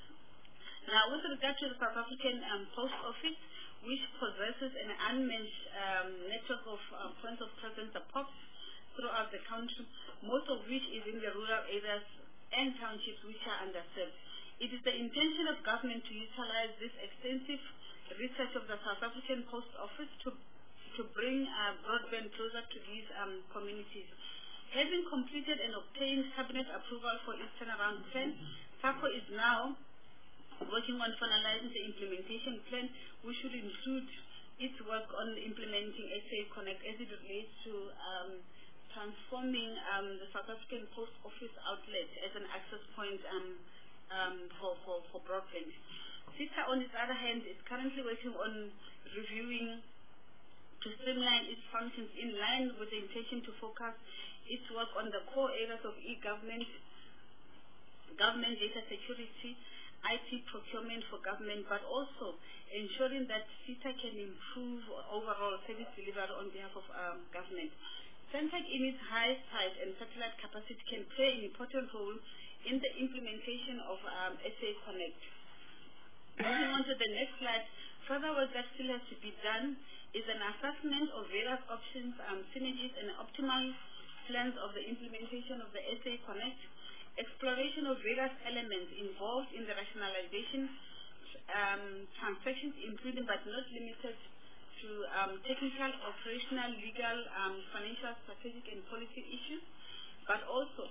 [SPEAKER 6] Now, with regard to the South African um, Post Office, which possesses an unmatched um, network of uh, points of presence, the P O Ps, throughout the country, most of which is in the rural areas and townships which are underserved. It is the intention of government to utilize this extensive research of the South African Post Office to, to bring uh, broadband closer to these um, communities. Having completed and obtained cabinet approval for its turnaround plan, SAPO is now working on finalizing the implementation plan, which should include its work on implementing S A Connect as it relates to um, transforming um, the South African Post Office outlet as an access point um, um, for, for, for broadband. SITA, on its other hand, is currently working on reviewing to streamline its functions in line with the intention to focus its work on the core areas of e-government, government data security, I T procurement for government, but also ensuring that SITA can improve overall service delivery on behalf of um, government. Centec, in its high site and satellite capacity, can play an important role in the implementation of um, S A Connect. Moving on to the next slide, further work that still has to be done is an assessment of various options, um, synergies, and optimal plans of the implementation of the S A Connect, exploration of various elements involved in the rationalization um, transactions, including but not limited to um, technical, operational, legal, um, financial, strategic, and policy issues, but also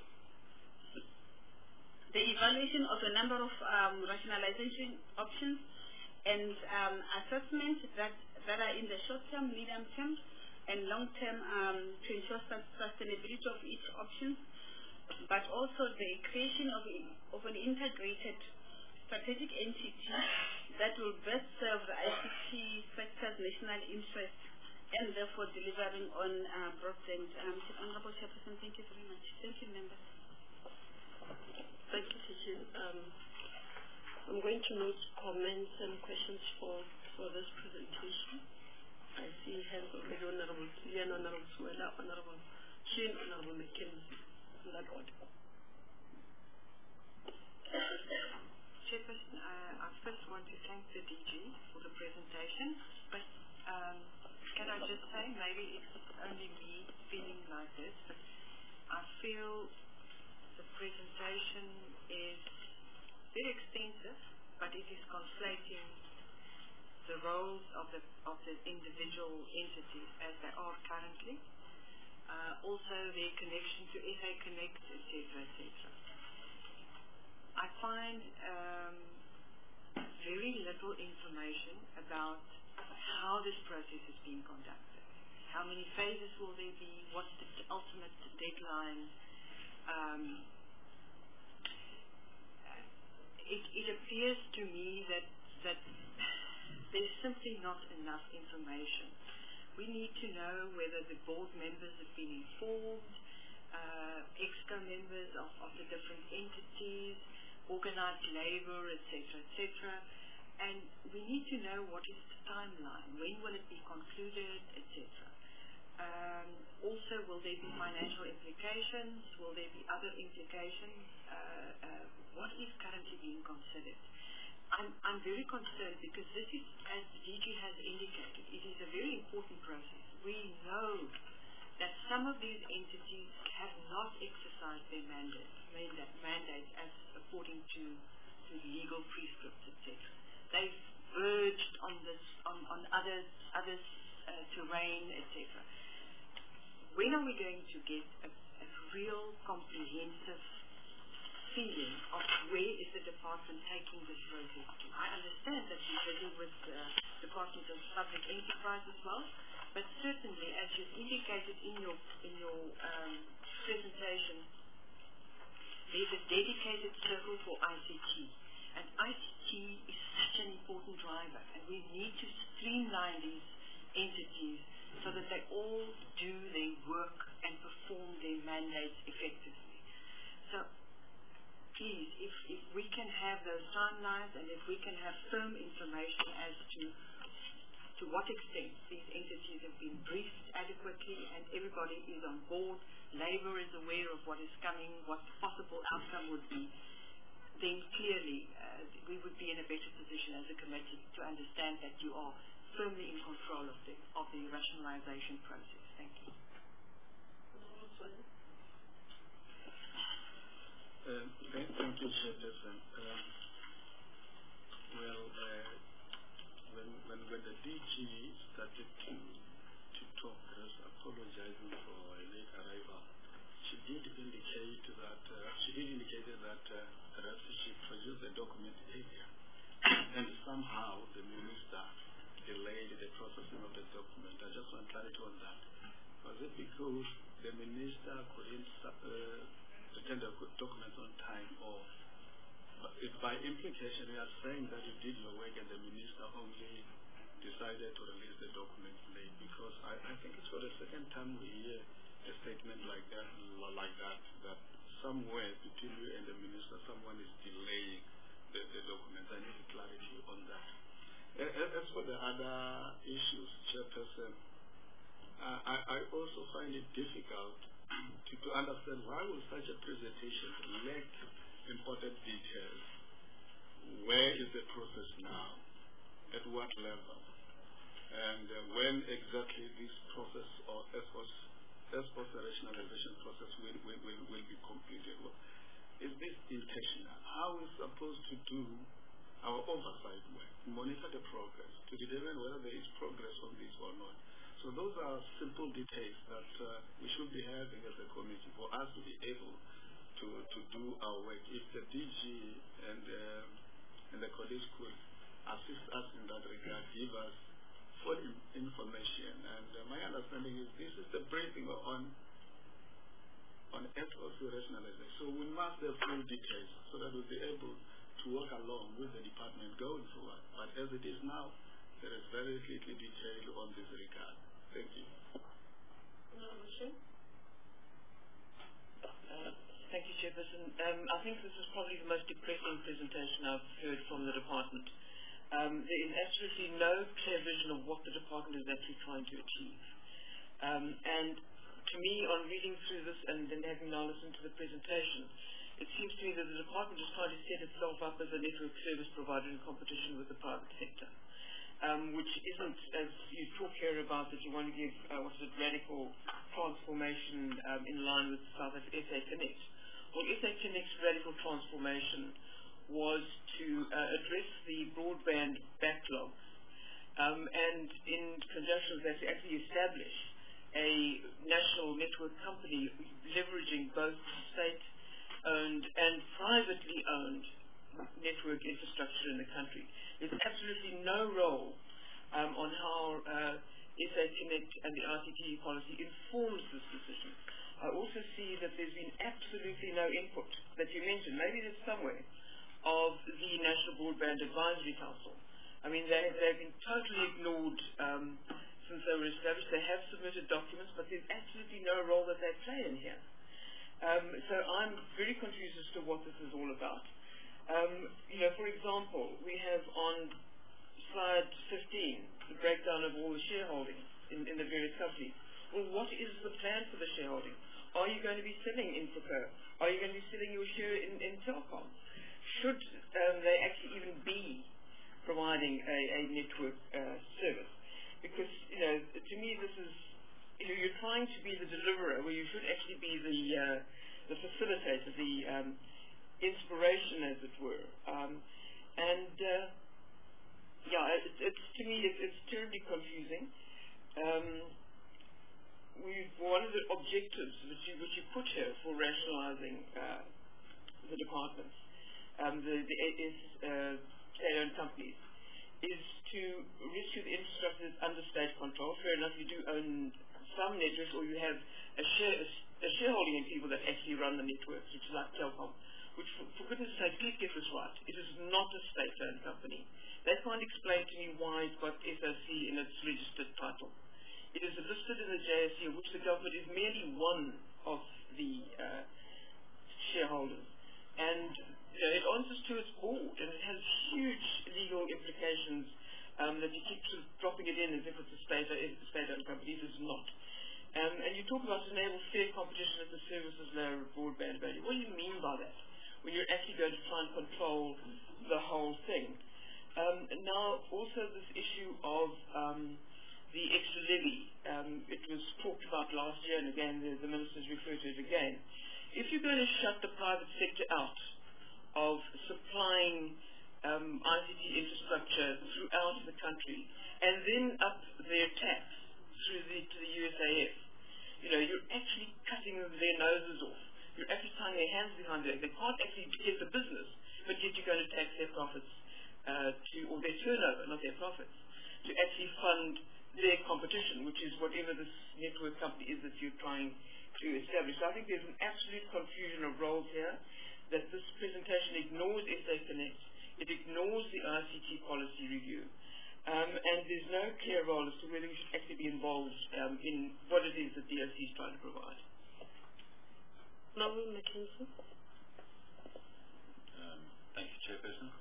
[SPEAKER 6] the evaluation of a number of um, rationalization options and um, assessment that, that are in the short term, medium term, and long term um, to ensure sustainability of each option, but also the creation of, of an integrated strategic entity that will best serve the I C T sector's national interest and therefore delivering on uh, broadband. Um, Honorable Chairperson, thank you very much. Thank you, members.
[SPEAKER 1] Thank you, Teaching. Um, I'm going to note comments and questions for, for this presentation. I see hands already, Honorable Kilian, Honorable Suela, Honorable Chin, Honorable McKenzie. In that order.
[SPEAKER 2] Chairperson, uh, I first want to thank the D G for the presentation, but um, can I just say, maybe it's only me feeling like this, but I feel the presentation is very extensive, but it is conflating the roles of the of the individual entities as they are currently, uh, also their connection to S A Connect, et cetera, et cetera. I find um, very little information about how this process is being conducted. How many phases will there be? What's the ultimate deadline? Um, it, it appears to me that, that there's simply not enough information. We need to know whether the board members have been informed, uh, ExCo members of, of the different entities, organized labor, et cetera, et cetera. And we need to know what is the timeline, when will it be concluded, et cetera. Um, also, will there be financial implications? Will there be other implications? Uh, uh, what is currently being considered? I'm, I'm very concerned because this is, as the D G has indicated, it is a very important process. We know that some of these entities have not exercised their mandate, mandate, mandate as according to, to legal prescripts, et cetera. They've verged on this, on, on other, other uh, terrain, et cetera. When are we going to get a, a real comprehensive feeling of where is the department taking this process to? I understand that you're busy with the uh, Department of Public Enterprise as well, but certainly, as you've indicated in your in your um, presentation, there's a dedicated circle for I C T, and I C T is such an important driver, and we need to streamline these entities so that they all do their work and perform their mandates effectively. So please, if, if we can have those timelines and if we can have firm information as to to what extent these entities have been briefed adequately and everybody is on board, labor is aware of what is coming, what the possible outcome would be, then clearly uh, we would be in a better position as a committee to understand that you are firmly in control of the, of the rationalization process. Thank you.
[SPEAKER 9] Uh, thank, thank you, Chairperson. Um, well, uh, when, when, when the D G started to, to talk, I was apologizing for a late arrival. She did indicate that uh, she did indicate that uh, that she produced a document earlier, and somehow the minister delayed the processing of the document. I just want clarity on that. Was it because the minister couldn't uh, send the documents on time, or it, but by implication, we are saying that you did your work and the minister only decided to release the documents late, because I, I think it's for the second time we hear a statement like that, like that, that somewhere between you and the minister, someone is delaying the, the documents. I need clarity on that. As for the other issues, Chairperson, uh, I, I also find it difficult to, to understand why will such a presentation lack important details. Where is the process now? At what level? And uh, when exactly this process or efforts, efforts rationalization process will, will, will, will be completed? Well, is this intentional? How are we supposed to do our oversight work, monitor the progress, to determine whether there is progress on this or not? So those are simple details that uh, we should be having as a committee for us to be able to, to do our work. If the D G and, uh, and the colleagues could assist us in that regard, give us full in information. And uh, my understanding is this is the briefing on on efforts to rationalization. So we must have full details so that we'll be able to work along with the department going forward. But as it is now, there is very little detail on this regard. Thank you.
[SPEAKER 4] Uh, thank you, Chairperson. Um, I think this is probably the most depressing presentation I've heard from the department. Um, there is absolutely no clear vision of what the department is actually trying to achieve. Um, and to me, on reading through this and then having now listened to the presentation, it seems to me that the department is trying to set itself up as a network service provider in competition with the private sector, um, which isn't, as you talk here about, that you want to give, uh, what's it, radical transformation um, in line with South Africa S A Connect. Well, S A Connect's radical transformation was to uh, address the broadband backlog, um, and in conjunction with that, to actually establish a national network company leveraging both state-owned and privately owned network infrastructure in the country. There's absolutely no role um, on how uh, S A Connect and the R T T policy informs this decision. I also see that there's been absolutely no input that you mentioned. Maybe there's somewhere of the National Broadband Advisory Council. I mean, they, they've been totally ignored um, since they were established. They have submitted documents, but there's absolutely no role that they play in here. Um, so I'm very confused as to what this is all about. Um, you know, for example, we have on slide fifteen the breakdown of all the shareholding in, in the various companies. Well, what is the plan for the shareholding? Are you going to be selling Infraco? Are you going to be selling your share in, in Telkom? Should um, they actually even be providing a, a network uh, service? Because, you know, to me this is, you know, you're trying to be the deliverer where you should actually be the, uh, the facilitator, the um, inspiration, as it were. Um, and, uh, yeah, it, it's, to me it, it's terribly confusing. Um, we've, one of the objectives which you, which you put here for rationalizing uh, the departments, Um, the, the uh, state-owned companies, is to rescue the infrastructure that's under state control. Fair enough, you do own some networks, or you have a, share, a shareholding in people that actually run the networks, which is like Telkom, which, for, for goodness sake, please get this right. It is not a state-owned company. They can't explain to me why it's got S O C in its registered title. It is listed in the J S E, of which the government is merely one of the uh, shareholders. And you know, it answers to its board, and it has huge legal implications um, that you keep sort of dropping it in as if it's a state, a state-owned company. It is not. Um, and you talk about to enable fair competition at the services layer of broadband value. What do you mean by that, when you're actually going to try and control the whole thing? Um, and now, also this issue of um, the extra levy. Um, it was talked about last year, and again, the, the ministers referred to it again. If you're going to shut the private sector out of supplying um, I C T infrastructure throughout the country, and then up their tax through the, to the U S A F, you know, you're actually cutting their noses off. You're actually tying their hands behind their legs. They can't actually get the business, but yet you're going to tax their profits, uh, to, or their turnover, not their profits, to actually fund their competition, which is whatever this network company is that you're trying to establish. So I think there's an absolute confusion of roles here that this presentation ignores S A Connect, it ignores the I C T policy review, um, and there's no clear role as to whether we should actually be involved um, in what it is that D O C is trying to provide.
[SPEAKER 6] Noel McKenzie.
[SPEAKER 5] Um, thank you, Chairperson.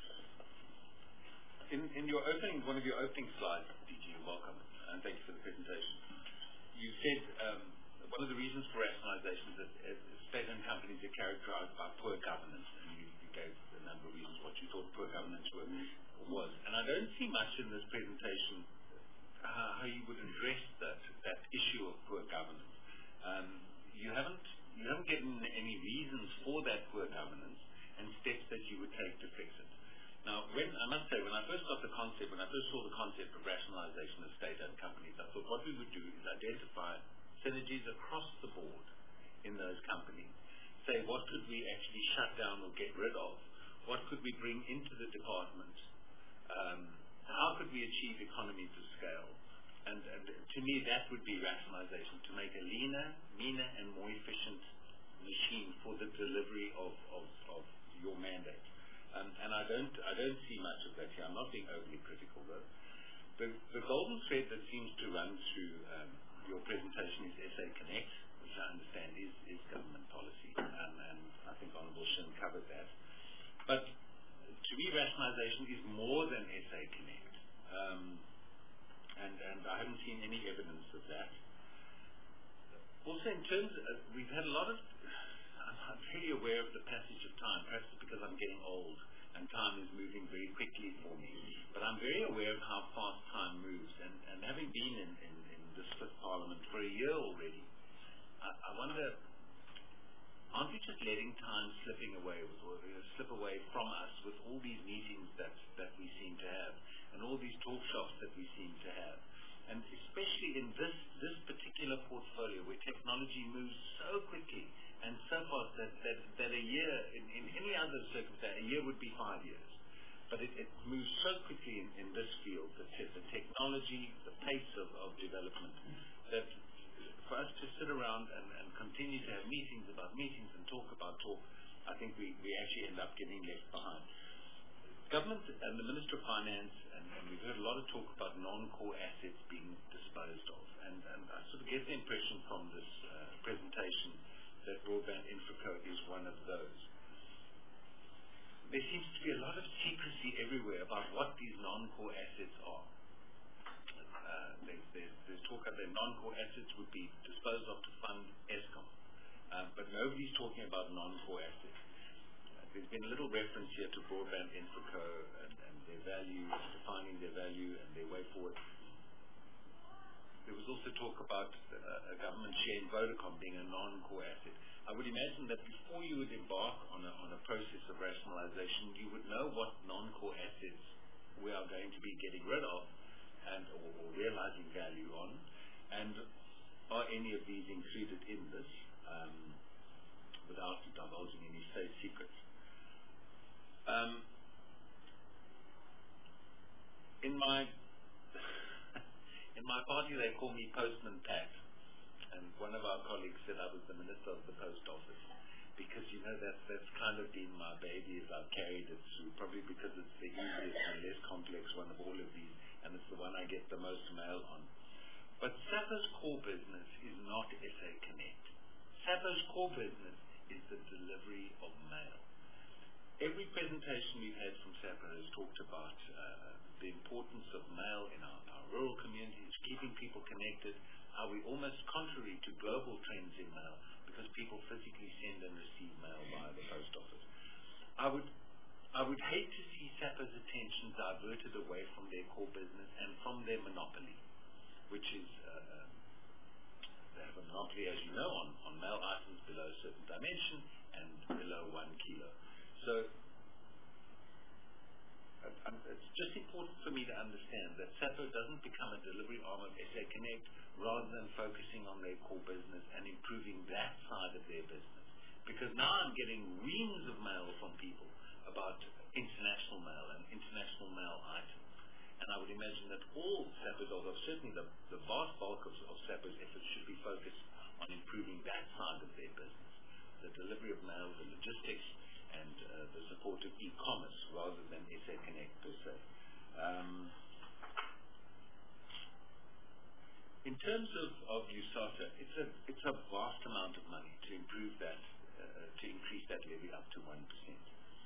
[SPEAKER 5] In, in your opening, one of your opening slides, D G, welcome, and thank you for the presentation. You said um, one of the reasons for rationalization is that uh, state-owned companies are characterized by poor governance, and you, you gave a number of reasons what you thought poor governance were, was. And I don't see much in this presentation uh, how you would address that that issue of poor governance. Um, you haven't you haven't given any reasons for that poor governance and steps that you would take to fix it. Now, when I must say, when I first got the concept, when I first saw the concept of rationalization of state-owned companies, I thought what we would do is identify synergies across the board in those companies. Say, what could we actually shut down or get rid of? What could we bring into the department? Um, how could we achieve economies of scale? And, and to me, that would be rationalization, to make a leaner, meaner, and more efficient machine for the delivery of, of, of your mandate. Um, and I don't, I don't see much of that here. I'm not being overly critical, though. The, the golden thread that seems to run through um, your presentation is S A Connect, which I understand is, is government policy, um, and I think Honourable Shin covered that. But to me, rationalization is more than S A Connect, um, and, and I haven't seen any evidence of that. Also, in terms of, we've had a lot of, I'm very aware of the passage of time, perhaps it's because I'm getting old and time is moving very quickly for me, but I'm very aware of how fast time moves, and, and having been in, in, in this fifth Parliament for a year already, I, I wonder, aren't we just letting time slipping away, with, or slip away from us with all these meetings that, that we seem to have, and all these talk shops that we seem to have? And especially in this, this particular portfolio where technology moves so quickly and so fast that, that, that a year, in, in any other circumstance, a year would be five years. But it, it moves so quickly in, in this field, the, the technology, the pace of, of development, that for us to sit around and, and continue to have meetings about meetings and talk about talk, I think we, we actually end up getting left behind. Government and the Minister of Finance, and, and we've heard a lot of talk about non-core assets being disposed of, and, and I sort of get the impression from this uh, presentation that Broadband Infraco is one of those. There seems to be a lot of secrecy everywhere about what these non-core assets are. Uh, there's, there's, there's talk that the non-core assets would be disposed of to fund Eskom, uh, but nobody's talking about non-core assets. There's been a little reference here to Broadband Infraco and, and their value, defining their value and their way forward. There was also talk about uh, a government share in Vodacom being a non-core asset. I would imagine that before you would embark on a, on a process of rationalization, you would know what non-core assets we are going to be getting rid of and or, or realizing value on, and are any of these included in this um, without divulging any state secrets. Um, in my in my party, they call me Postman Pat, and one of our colleagues said I was the Minister of the Post Office, because you know that's that's kind of been my baby as I've carried it through. Probably because it's the easiest and less complex one of all of these, and it's the one I get the most mail on. But SAPA's core business is not S A Connect. SAPA's core business is the delivery of mail. Every presentation we've had from SAPA has talked about uh, the importance of mail in our, our rural communities, keeping people connected, how we almost contrary to global trends in mail, because people physically send and receive mail via the post office. I would, I would hate to see SAPA's attention diverted away from their core business and from their monopoly, which is uh, they have a monopoly, as you know, on, on mail items below a certain dimension and below one kilo. So uh, it's just important for me to understand that SAPA doesn't become a delivery arm of S A Connect rather than focusing on their core business and improving that side of their business. Because now I'm getting reams of mail from people about international mail and international mail items. And I would imagine that all SAPA's, although certainly the, the vast bulk of, of SAPA's efforts should be focused on improving that side of their business. The delivery of mail, the logistics, and uh, the support of e-commerce rather than S A Connect per se. Um, in terms of, of U SARTA, it's a, it's a vast amount of money to improve that, uh, to increase that levy up to one percent.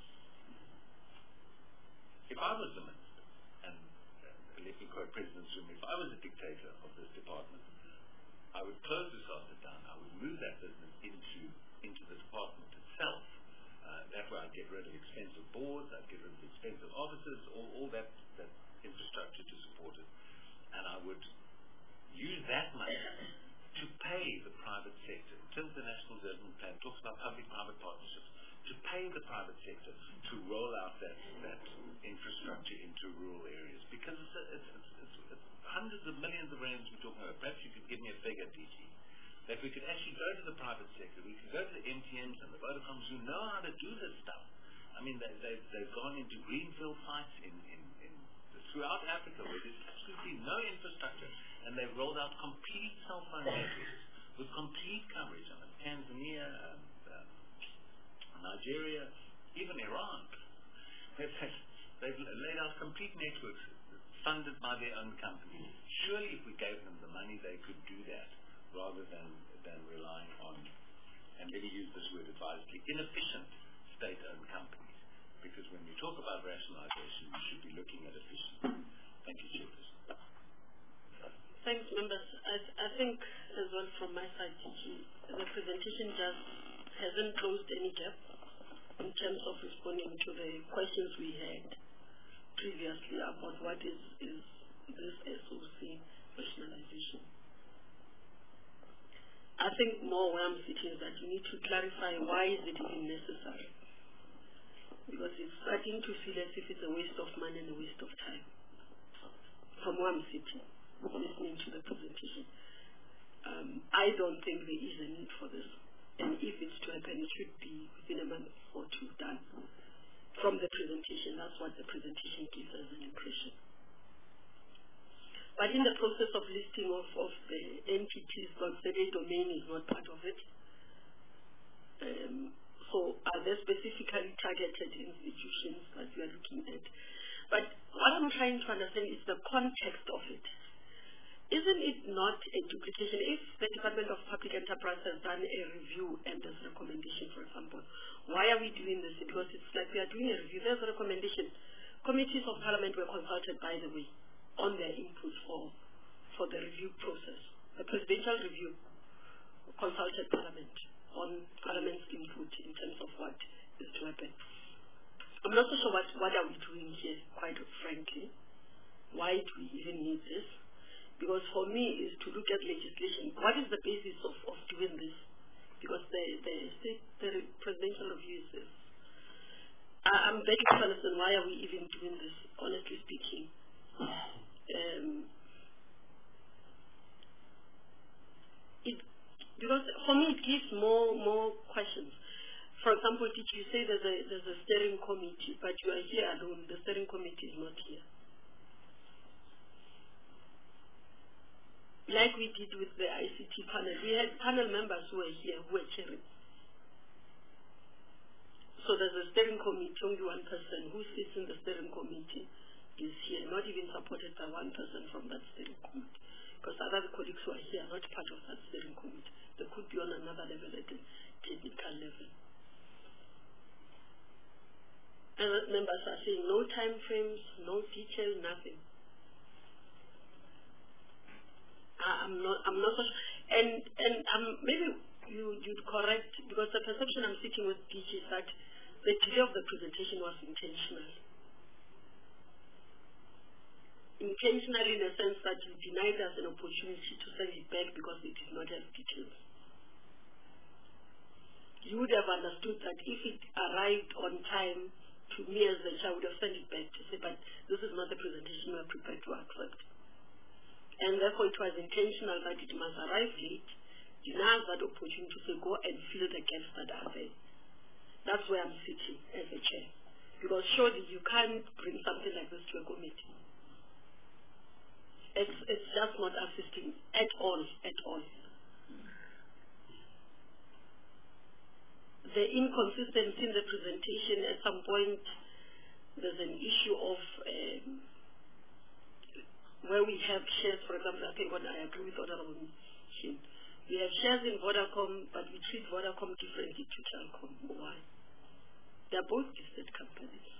[SPEAKER 5] If I was the minister, and uh, let me quote President Zuma, if I was a dictator of this department, I would close the SARTA down. I would move that business into into the department itself. Uh, that way I'd get rid of expensive boards, I'd get rid of expensive offices, all, all that, that infrastructure to support it. And I would use that money to pay the private sector. In terms of the National Development Plan, it talks about public-private partnerships, to pay the private sector to roll out that, that infrastructure into rural areas. Because it's, a, it's, it's, it's, it's hundreds of millions of rands we're talking about. Perhaps you could give me a figure, D G, that we could actually go to the private sector. We could go to the M T Ns and the Vodacoms who know how to do this stuff. I mean, they, they've, they've gone into greenfield sites in, in, in throughout Africa where there's absolutely no infrastructure, and they've rolled out complete cell phone networks with complete coverage. I mean, Tanzania, um, um, Nigeria, even Iran. They've, they've laid out complete networks funded by their own companies. Surely if we gave them the money, they could do that rather than, than relying on, and let me use this word advisedly, inefficient state-owned companies. Because when you talk about rationalization, you should be looking at efficiency. Thank you, Chairperson.
[SPEAKER 1] Thanks, members. I, I think as well from my side, the presentation just hasn't closed any gap in terms of responding to the questions we had previously about what is, is this S O C rationalization. I think more where I'm sitting is that you need to clarify why is it even necessary. Because it's starting to feel as if it's a waste of money and a waste of time. From where I'm sitting, listening to the presentation. Um, I don't think there is a need for this. And if it's to happen, it should be within a month or two done. From the presentation, that's what the presentation gives as an impression. But in the process of listing of, of the entities, but the domain is not part of it. Um, so are there specifically targeted institutions that we are looking at? But what I'm trying to understand is the context of it. Isn't it not a duplication? If the Department of Public Enterprise has done a review and there's a recommendation, for example, why are we doing this? Because it's like we are doing a review. There's a recommendation. Committees of Parliament were consulted, by the way, on their input for, for the review process. The presidential review consulted Parliament on Parliament's input in terms of what is to happen. I'm not so sure what, what are we doing here, quite frankly. Why do we even need this? Because for me is to look at legislation. What is the basis of, of doing this? Because the, the, state, the presidential review is this. I, I'm begging to understand why are we even doing this, honestly speaking. Um, it, because for me it gives more more questions. For example, did you say there's a there's a steering committee, but you are here alone? The steering committee is not here. Like we did with the I C T panel, we had panel members who were here who were chairing. So there's a steering committee, only one person who sits in the steering committee is here, not even supported by one person from that steering committee. Because other colleagues who are here are not part of that steering committee. They could be on another level, at a technical level. And members are saying no time frames, no detail, nothing. I'm not, I'm not so sure. And, and um, maybe you, you'd correct, because the perception I'm sitting with D G is that the delay of the presentation was intentional. Intentional in the sense that you denied us an opportunity to send it back because it did not have details. You would have understood that if it arrived on time to me as the chair, I would have sent it back to say, but this is not the presentation we are prepared to accept. And therefore it was intentional that it must arrive late, deny us that opportunity to say, go and fill the gaps that are there. That's where I'm sitting as a chair. Because surely you can't bring something like this to a committee. It's, it's just not assisting at all, at all. the inconsistency in the presentation. At some point, there's an issue of um, where we have shares, for example, I think what I agree with Honorable Shin. We have shares in Vodacom, but we treat Vodacom differently to Telkom. Why? They're both listed companies.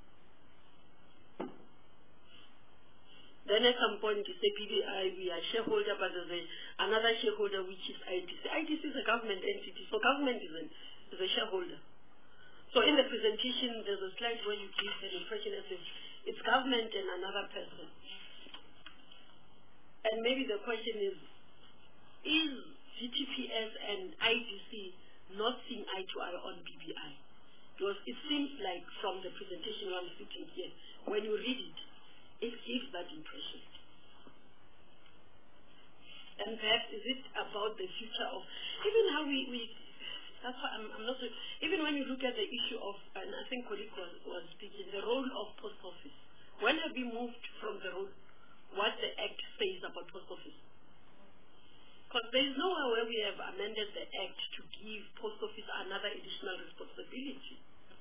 [SPEAKER 1] Then at some point you say P B I, we are shareholder, but there's a, another shareholder which is I T C. I T C is a government entity, so government is, an, is a shareholder. So in the presentation, there's a slide where you give an impression as if it's government and another person. And maybe the question is, is G T P S and I T C not seeing eye to eye on B B I? Because it seems like from the presentation while I'm sitting here, when you read it, it gives that impression. And perhaps is it about the future of, even how we, we that's why I'm, I'm not, even when you look at the issue of, and I think colleague was, was speaking, the role of post office. When have we moved from the role, what the Act says about post office? Because there is nowhere where we have amended the Act to give post office another additional responsibility.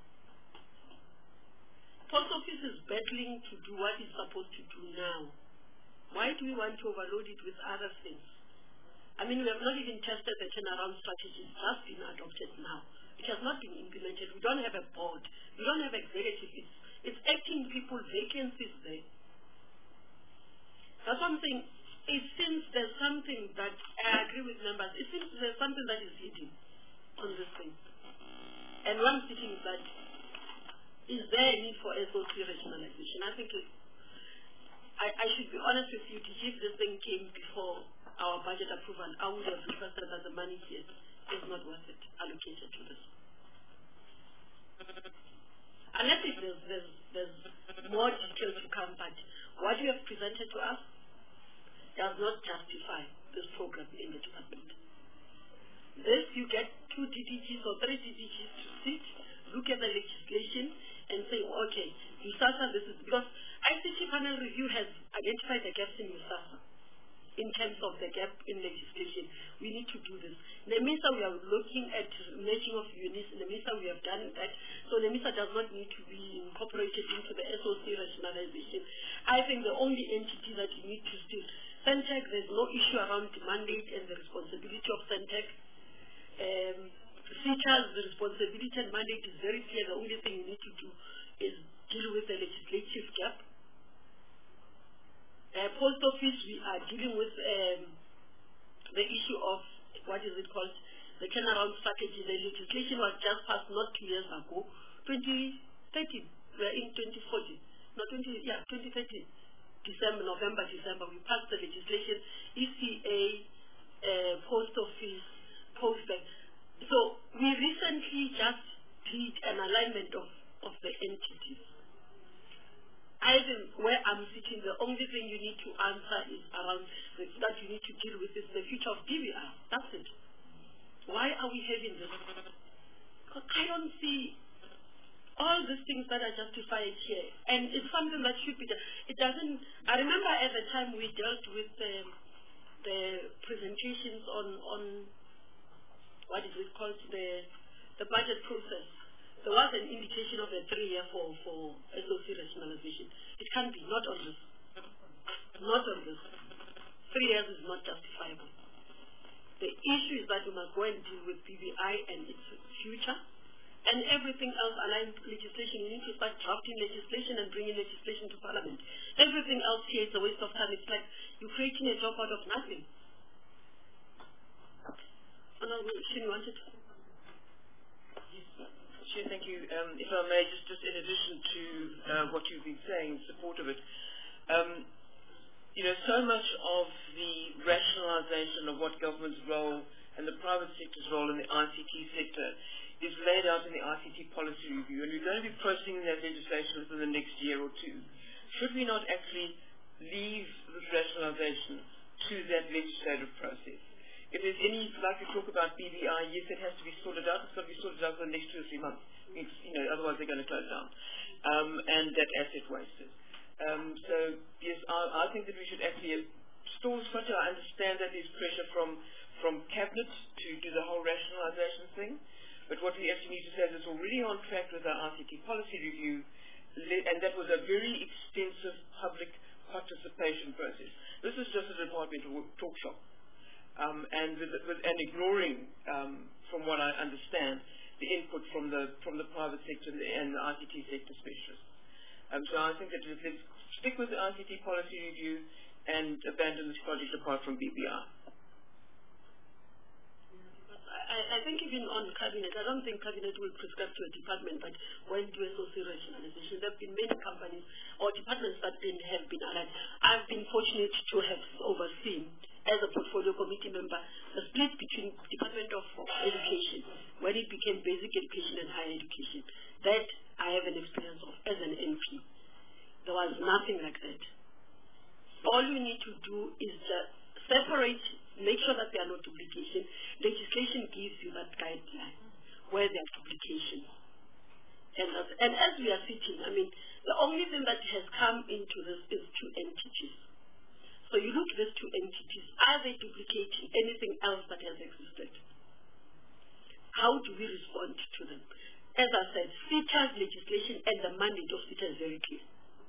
[SPEAKER 1] Post office is battling to do what it's supposed to do now. Why do we want to overload it with other things? I mean, we have not even tested the turnaround strategy. It's just been adopted now. It has not been implemented. We don't have a board. We don't have executive. It's, it's acting people, vacancies there. That's one thing. It seems there's something that, I agree with members, it seems there's something that is hidden on this thing. And one thing is that, is there a need for S O C rationalization? I think it, I, I should be honest with you, if this thing came before our budget approval, I would have requested that the money here is not worth it, allocated to this. Unless if there's, there's, there's more detail to come, but what you have presented to us does not justify this program in the department. This, you get two D D Gs or three D D Gs to sit, look at the legislation, and say, okay, USASA, this is, because I C T panel review has identified the gaps in USASA in terms of the gap in legislation. We need to do this. NEMISA, we are looking at merging of units. NEMISA, we have done that. So NEMISA does not need to be incorporated into the S O C rationalization. I think the only entity that you need to still, Centec, there's no issue around the mandate and the responsibility of Centec. Um, CITA's the responsibility and mandate is very clear. The only thing you need to do is deal with the legislative gap. Uh, post office, we are dealing with um, the issue of, what is it called, the turnaround strategy. The legislation was just passed not two years ago, twenty thirteen, we're in twenty fourteen, no, twenty, yeah, twenty thirteen, December, November, December, we passed the legislation, E C A, uh, post office, post bank. So we recently just did an alignment of, of the entities. I think where I'm sitting, the only thing you need to answer is around the, that you need to deal with is the future of D B I. That's it. Why are we having this? Because I don't see all these things that are justified here. And it's something that should be done. It doesn't, I remember at the time we dealt with um, the presentations on, on what is it called, the, the budget process. There was an indication of a three-year for, for S O C rationalization. It can't be, not on this. Not on this. Three years is not justifiable. The issue is that we must go and deal with P B I and its future. And everything else aligned legislation. We need to start drafting legislation and bringing legislation to Parliament. Everything else here is a waste of time. It's like you're creating a job out of nothing. Honorable Shin, you wanted to?
[SPEAKER 4] Chair, thank you. Um, if I may, just, just in addition to uh, what you've been saying in support of it, um, you know, so much of the rationalization of what government's role and the private sector's role in the I C T sector is laid out in the I C T policy review, and we're going to be processing that legislation within the next year or two. Should we not actually leave this rationalization to that legislative process? If there's any, like we talk about B B I, yes, it has to be sorted out. It's got to be sorted out for the next two or three months. It's, you know, otherwise they're going to close down. Um, and that asset wasted. Um, so, yes, I, I think that we should actually, stall structure, I understand that there's pressure from, from Cabinet to do the whole rationalization thing. But what we actually need to say is it's already on track with our I C T policy review, and that was a very extensive public participation process. This is just a departmental talk shop, um, and, with, with, and ignoring, um, from what I understand, the input from the from the private sector and the, and the I C T sector specialists. Um, so I think that let's stick with the I C T policy review and abandon this project apart from B B I.
[SPEAKER 1] I, I think even on cabinet, I don't think cabinet will prescribe to a department, but when do S O C rationalization, there have been many companies or departments that been, have been aligned. I've been fortunate to have overseen, as a portfolio committee member, the split between Department of Education, when it became basic education and higher education. That I have an experience of as an M P. There was nothing like that. All you need to do is just separate, make sure that there are no duplication. Legislation gives you that guideline where there are duplications. And, and as we are sitting, I mean, the only thing that has come into this is two entities. So you look at these two entities, are they duplicating anything else that has existed? How do we respond to them? As I said, SETA's legislation and the mandate of SETA is very clear.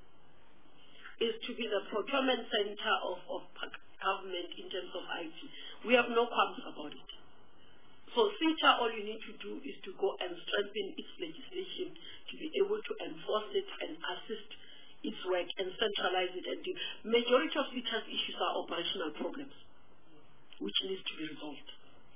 [SPEAKER 1] Is to be the procurement center of, of government in terms of I T. We have no qualms about it. So SETA, all you need to do is to go and strengthen its legislation to be able to enforce it and assist its work and centralize it. And the majority of SETA's issues are operational problems, which needs to be resolved.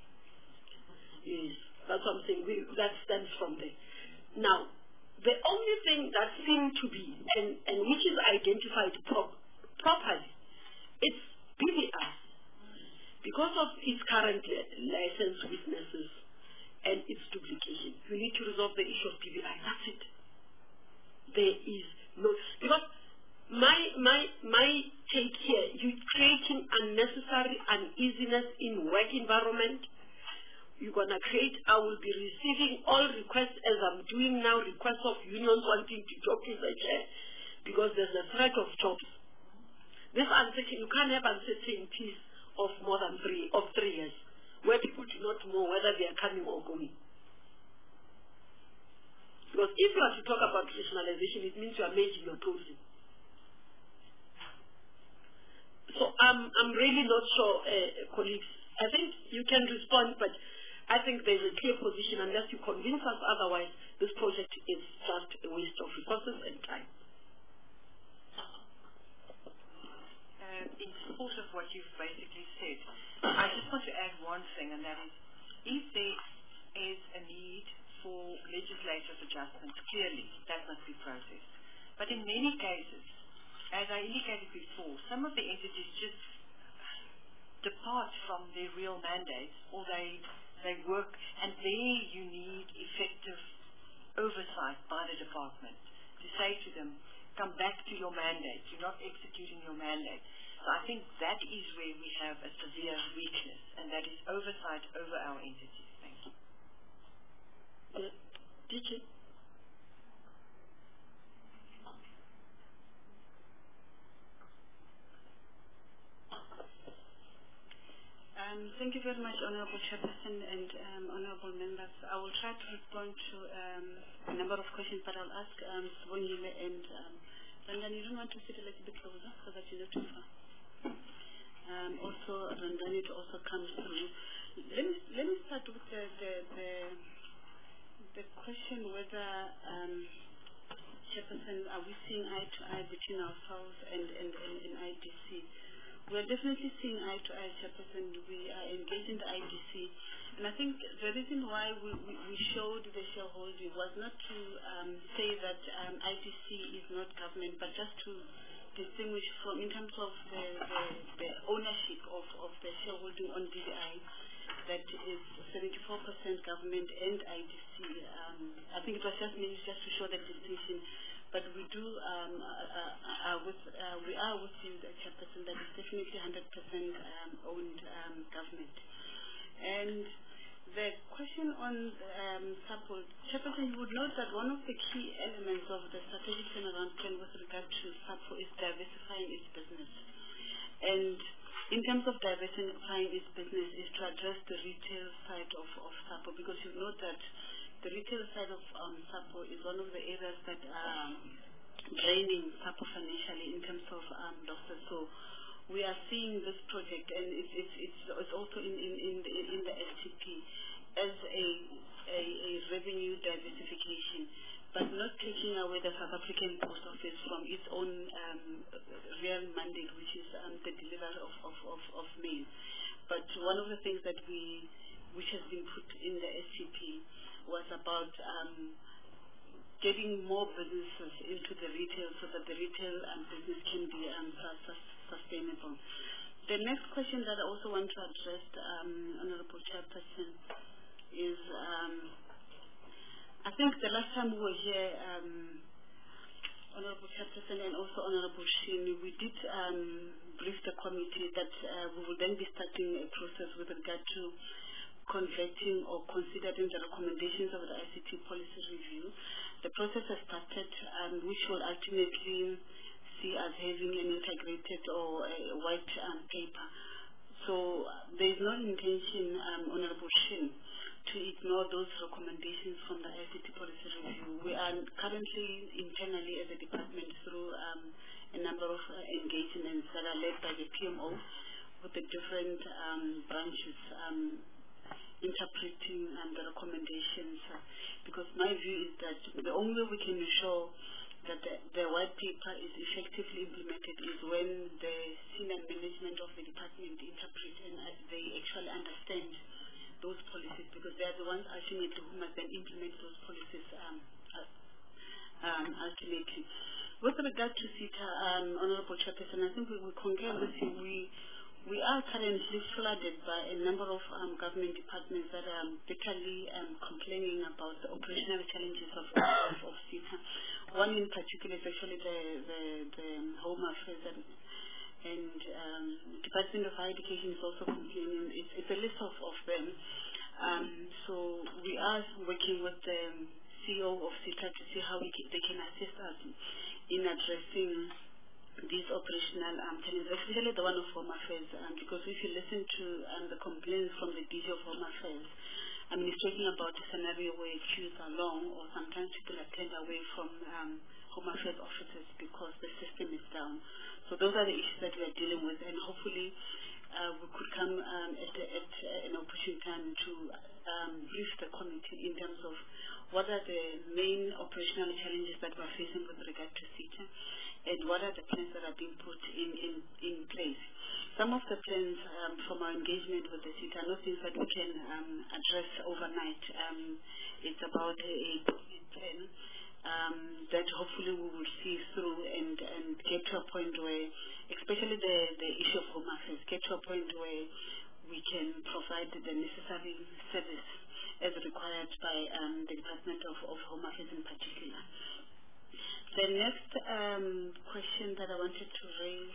[SPEAKER 1] Yes, that's something we, that stems from there. Now, the only thing that seemed to be, and, and which is identified pro properly, it's B V I. Because of its current license weaknesses and its duplication, we need to resolve the issue of B V I. That's it. There is no, because my my my take here, you're creating unnecessary uneasiness in work environment. You're gonna create, I will be receiving all requests as I'm doing now, requests of unions wanting to job in the chair because there's a threat of jobs. This uncertainty, you can't have uncertainties of more than three of three years, where people do not know whether they are coming or going. Because if you are to talk about rationalization, it means you are making your toes in. So I'm I'm really not sure, uh, colleagues. I think you can respond, but I think there's a clear position. Unless you convince us otherwise, this project is just a waste of resources and time.
[SPEAKER 2] Uh, in support of what you've basically said, I just want to add one thing, and that is, if there is a need for legislative adjustments, clearly that must be processed. But in many cases, as I indicated before, some of the entities just depart from their real mandates, or they they work, and there you need effective oversight by the department to say to them, come back to your mandate, you're not executing your mandate. So I think that is where we have a severe weakness, and that is oversight over our entities. Thank you.
[SPEAKER 1] Uh, did you?
[SPEAKER 6] Um, thank you very much, Honorable Chairperson and um, Honorable Members. I will try to respond to um, a number of questions, but I'll ask um, Sibongile and um, Randani, you don't want to sit a little bit closer so that you're not too far. Um, also, Randani to also come through. Let me, let me start with the, the, the, the question whether, um, Chairperson, are we seeing eye to eye between ourselves and, and, and, and I D C? We're definitely seeing eye to eye, Chairperson. We are engaged in the I D C. And I think the reason why we, we, we showed the shareholding was not to um, say that um, I D C is not government, but just to distinguish from, in terms of the, the, the ownership of, of the shareholding on D V I, that is seventy-four percent government and I D C. Um, I think it was just meant just to show the distinction. But we do, um, uh, uh, with, uh, we are with you, the Chairperson, that is definitely one hundred percent um, owned um, government. And the question on um, support, Chairperson, you would note that one of the key elements of the strategic turnaround plan with regard to support is diversifying its business. And in terms of diversifying its business, is to address the retail side of, of SAPO, because you know that the retail side of um, SAPO is one of the areas that are draining SAPO financially in terms of um, losses. So we are seeing this project, and it's, it's, it's, it's also in, in, in, the, in the S T P as a, a, a revenue diversification, but not taking away the South African Post Office from its own um, real mandate, which is um, the delivery of, of, of, of mail. But one of the things that we, which has been put in the S T P was about um, getting more businesses into the retail so that the retail um, business can be um, sustainable. The next question that I also want to address, um, Honorable Chairperson, is um, I think the last time we were here, um, Honorable Chairperson and also Honorable Shin, we did um, brief the committee that uh, we will then be starting a process with regard to converting or considering the recommendations of the I C T policy review. The process has started, um, which will ultimately see us having an integrated or a white um, paper. So uh, there is no intention, um, Honorable Shin, to ignore those recommendations from the I C T policy review. We are currently internally as a department through um, a number of uh, engagements that are led by the P M O with the different um, branches um, interpreting um, the recommendations. Uh, because my view is that the only way we can ensure that the, the white paper is effectively implemented is when the senior management of the department interpret and uh, they actually understand those policies, because they are the ones ultimately who must then implement those policies um, uh, um, ultimately. With regard to CETA, um, Honorable Chairperson, I think we, we concur with you. We, we are currently flooded by a number of um, government departments that are bitterly um, complaining about the operational challenges of, of, of CETA. One in particular is actually the, the, the Home Affairs and, and um, Department of Higher Education is also complaining. It's, it's a list of, of them. Um, so we are working with the C E O of CETA to see how we can, they can assist us in addressing these operational um, challenges, especially the one of Home Affairs, um, because if you listen to um, the complaints from the D G of Home Affairs, I mean, it's talking about a scenario where queues are long, or sometimes people are turned away from um, Home Affairs offices because the system is down. So those are the issues that we are dealing with, and hopefully uh, we could come um, at, a, at an opportune time to um, brief the committee in terms of what are the main operational challenges that we're facing with regard to CETA, and what are the plans that are being put in, in, in place. Some of the plans um, from our engagement with the CETA are not things that we can um, address overnight. Um, it's about a, a plan um, that hopefully we will see through and, and get to a point where, especially the, the issue of Home Affairs, get to a point where we can provide the necessary service as required by um, the Department of, of Home Affairs in particular. The next um, question that I wanted to raise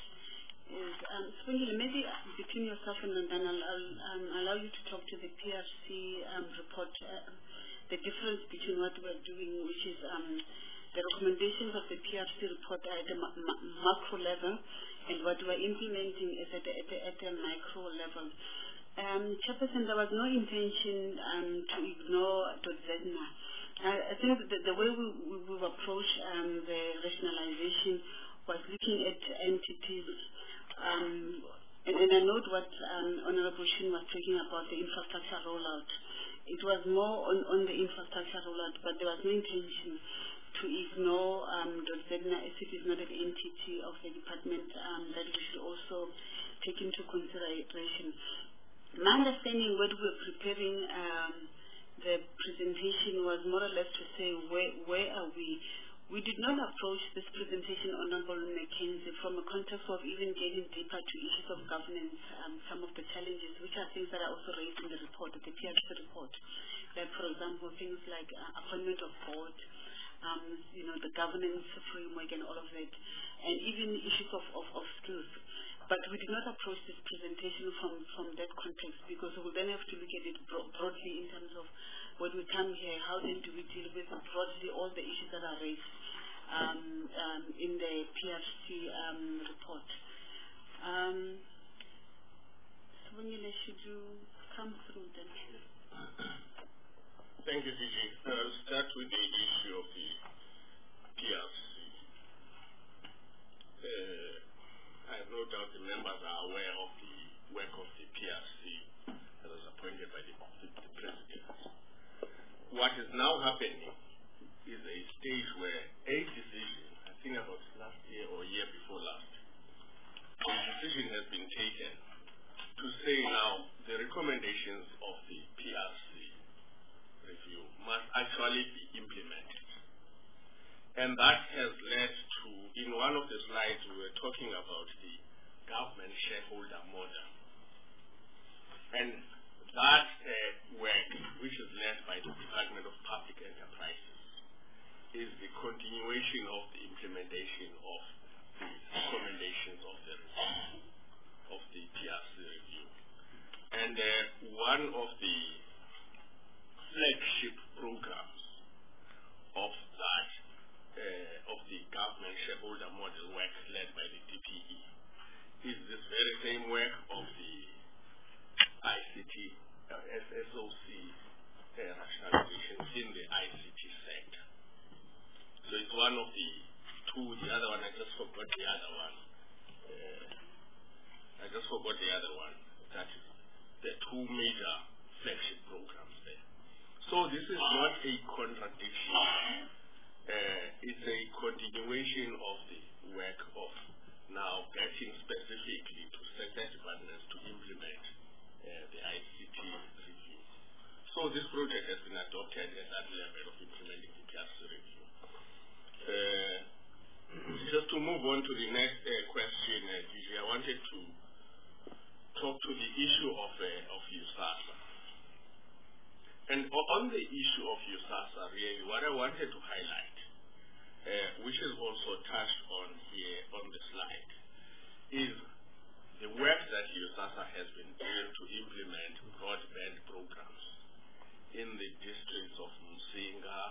[SPEAKER 6] is, um, Swindle, maybe between yourself and then I'll, I'll um, allow you to talk to the P R C um, report, uh, the difference between what we're doing, which is um, the recommendations of the P R C report at the ma ma macro level, and what we're implementing is at the, at the, at the micro level. Um, Chairperson, there was no intention um, to ignore DOTZEDNA. Uh, I think the, the way we, we, we approach um, the rationalization was looking at entities, um, and, and I note what um, Honorable Shin was talking about, the infrastructure rollout. It was more on, on the infrastructure rollout, but there was no intention to ignore um, DOTZEDNA as it is not an entity of the department um, that we should also take into consideration. My understanding when we were preparing um, the presentation was more or less to say where, where are we. We did not approach this presentation, Honorable Mackenzie, from a context of even getting deeper to issues of governance, um, some of the challenges, which are things that are also raised in the report, the P R C report. Like, for example, things like uh, appointment of board, um, you know, the governance framework and all of that, and even issues of, of, of skills. But we did not approach this presentation from, from that context, because we will then have to look at it bro broadly in terms of when we come here, how then do we deal with broadly all the issues that are raised um, um, in the P R C um, report. Um, Sibongile, should you come through then?
[SPEAKER 10] Thank you, D J. I'll start with the issue of the P R C. Uh, I have no doubt the members are aware of the work of the P R C that was appointed by the, the, the President. What is now happening is a stage where a decision, I think about last year or year before last, a decision has been taken to say now the recommendations of the P R C review must actually be implemented. And that has led to, in one of the slides, we were talking about the government shareholder model. And that uh, work, which is led by the Department of Public Enterprises, is the continuation of the implementation of the recommendations of the review, of the P R C review. And uh, one of the flagship programs of that, uh, of the government shareholder model work led by the D P E, is this very same work of the I C T, uh, S O C uh, rationalization in the I C T sector. So it's one of the two, the other one, I just forgot the other one. Uh, I just forgot the other one. That is the two major flagship programs there. So this is not a contradiction. Uh, it's a continuation of the work of now getting specifically to sector departments to implement uh, the I C T review. So this project has been adopted at that level of implementing the P R C review. Uh, just to move on to the next uh, question, uh, D J, I wanted to talk to the issue of uh, of USASA. And on the issue of USASA, really, what I wanted to highlight, uh, which is also touched on here on the slide, is the work that USASA has been doing to implement broadband programs in the districts of Msinga,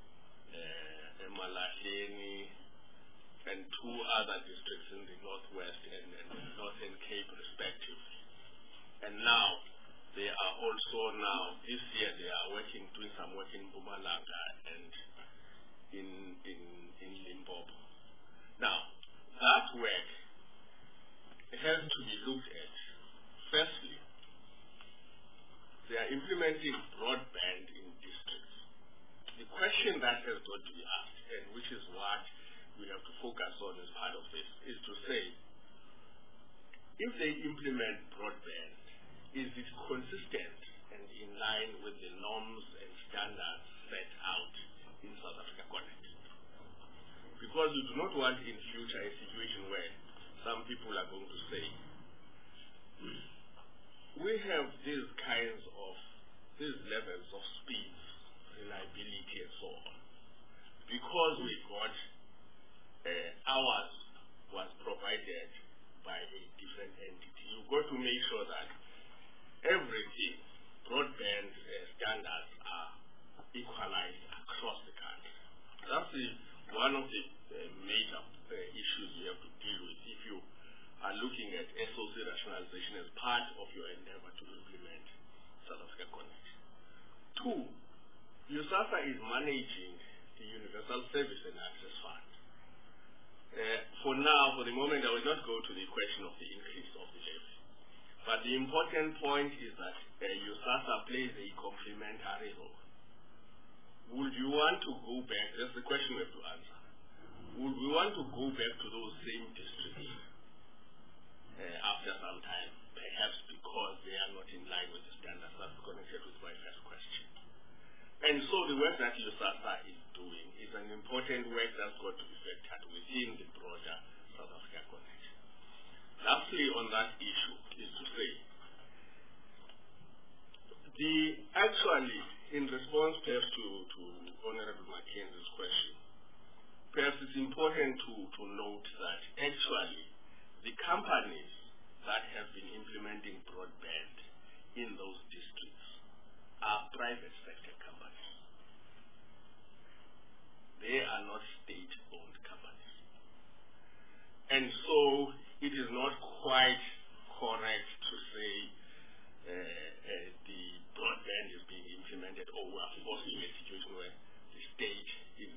[SPEAKER 10] uh, Emalahleni, and two other districts in the Northwest and, and the Northern Cape, respectively. And now, they are also now, this year, they are working, doing some work in Mpumalanga and in, in, in Limpopo. Now, that work has to be looked at. Firstly, they are implementing broadband in districts. The question that has got to be asked, and which is what we have to focus on as part of this, is to say, if they implement broadband, is it consistent and in line with the norms and standards set out in South Africa Connect? Because we do not want in future a situation where some people are going to say, we have these kinds of, these levels of speed, reliability and so on, because we got uh, ours was provided by a different entity. You've got to make sure that everything, broadband uh, standards are equalized across the country. That's the, one of the uh, major uh, issues you have to deal with if you are looking at S O C rationalization as part of your endeavor to implement South Africa Connect. Two, USASA is managing the Universal Service and Access Fund. Uh, for now, for the moment, I will not go to the question of the increase of the levy. But the important point is that uh, USASA plays a complementary role. Would you want to go back, that's the question we have to answer. Would we want to go back to those same districts uh, after some time, perhaps because they are not in line with the standards? That's connected with my first question. And so the work that USASA is doing is an important work that's got to be factored within the broader South Africa Connect. Lastly, on that issue is to say, the actually, in response perhaps to, to Honorable Mackenzie's question, perhaps it's important to, to note that actually the companies that have been implementing broadband in those districts are private sector companies. They are not state-owned companies. And so it is not quite correct to say uh, the broadband is being implemented, or we are forced to a situation where the state is.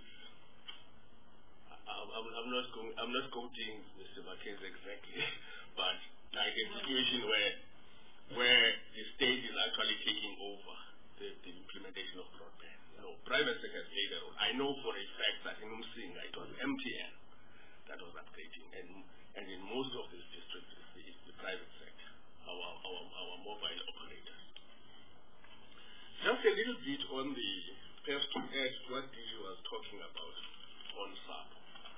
[SPEAKER 10] I'm, I'm, I'm not going. I'm not quoting Mister Mackenzie exactly, but like a situation where where the state is actually taking over the, the implementation of broadband. You know, private sector has played a role. I know for a fact that in Umsinga it was M T N that was upgrading, and and in most of these districts it's the, it's the private sector, our our our mobile operators. Just a little bit on the first to add what D G was talking about on SAPO.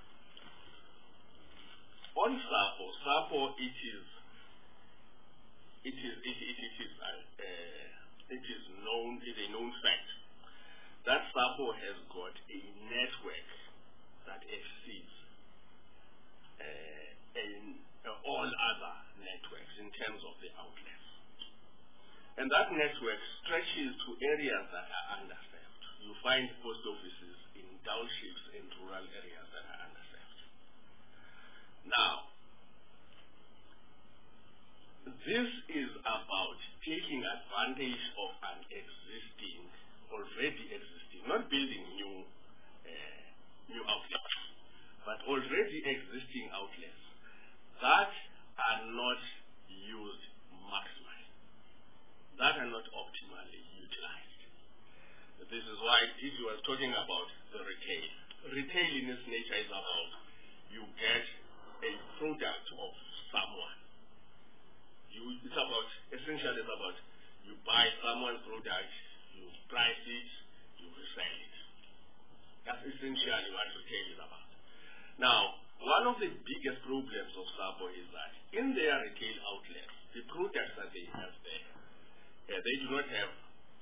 [SPEAKER 10] On SAPO, SAPO it is it is it, it, it is uh, uh, it is known it is a known fact that SAPO has got a network that exceeds uh, in, uh, all other networks in terms of the outlets, and that network stretches to areas that are underserved. You find post offices in townships and rural areas that are underserved. Now, this is about taking advantage of an existing, already existing, not building new, uh, new outlets, but already existing outlets that are not used maximally, that are not optimally utilized. This is why D G was talking about the retail. Retail in its nature is about you get a product of someone. You, it's about, essentially it's about you buy someone's product, you price it, you resell it. That's essentially what retail is about. Now, one of the biggest problems of SAPO is that in their retail outlets, the products that they have there, uh, they do not have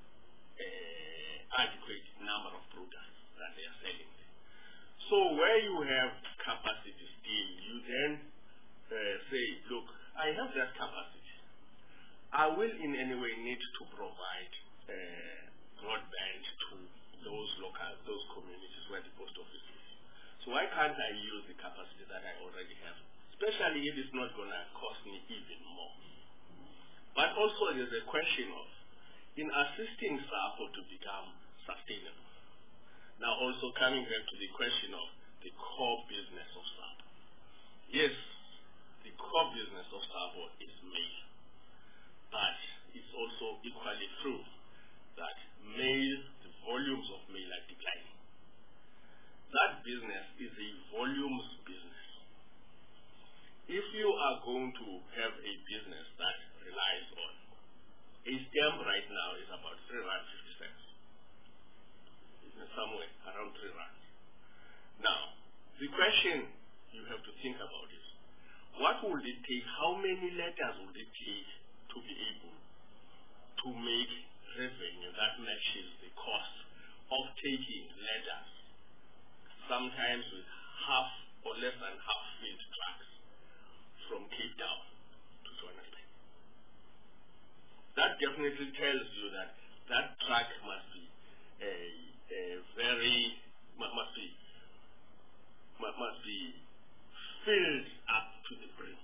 [SPEAKER 10] uh, adequate number of products that they are selling there. So where you have capacity still, you then uh, say, look, I have that capacity. I will in any way need to provide uh, broadband to those local, those communities where the post office is. So why can't I use the capacity that I already have, especially if it's not going to cost me even more? But also there's a question of, in assisting SAPO to become sustainable. Now also coming back to the question of the core business of SAPO. Yes, the core business of SAPO is mail. But it's also equally true that mail, the volumes of mail are declining. That business is a volumes business. If you are going to have a business that relies on, a stamp right now is about three rand fifty cents. It's somewhere around three rand. Now, the question you have to think about is, what would it take, how many letters would it take to be able to make revenue that matches the cost of taking letters, sometimes with half or less than half filled trucks from Cape Town to Johannesburg? That definitely tells you that that truck must be a, a very must be must be filled up to the brim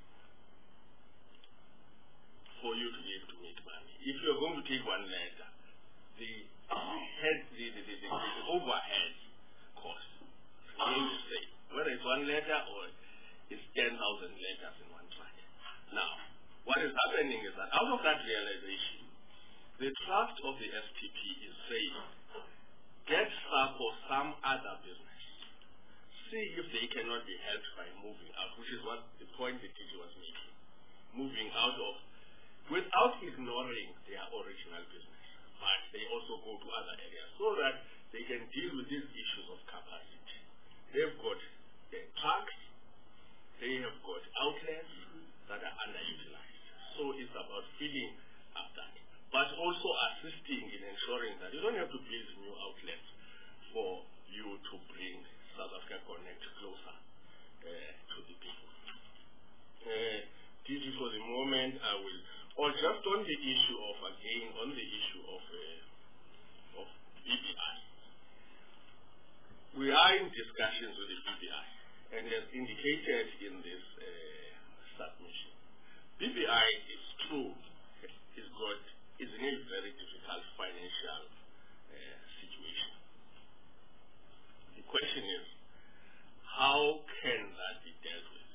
[SPEAKER 10] for you to be able to make money. If you're going to take one letter, the head, the, the, the, the, the overhead cost remains the same, whether it's one letter or it's ten thousand letters in one truck. Now, what is happening is that out of that realization, the trust of the S P P is saying, get SAPO some other business. See if they cannot be helped by moving out, which is what the point the teacher was making. Moving out of, without ignoring their original business, but they also go to other areas so that they can deal with these issues of capacity. They've got the trucks, they have got outlets that are underutilized. So it's about filling up that, but also assisting in ensuring that you don't have to build new outlets for you to bring South Africa Connect closer uh, to the people. Uh, D G, for the moment, I will, or just on the issue of, again, on the issue of, uh, of B B I. We are in discussions with the B B I, and as indicated in this uh, submission, B B I is true, is got is in a very difficult financial uh, situation. The question is, how can that be dealt with?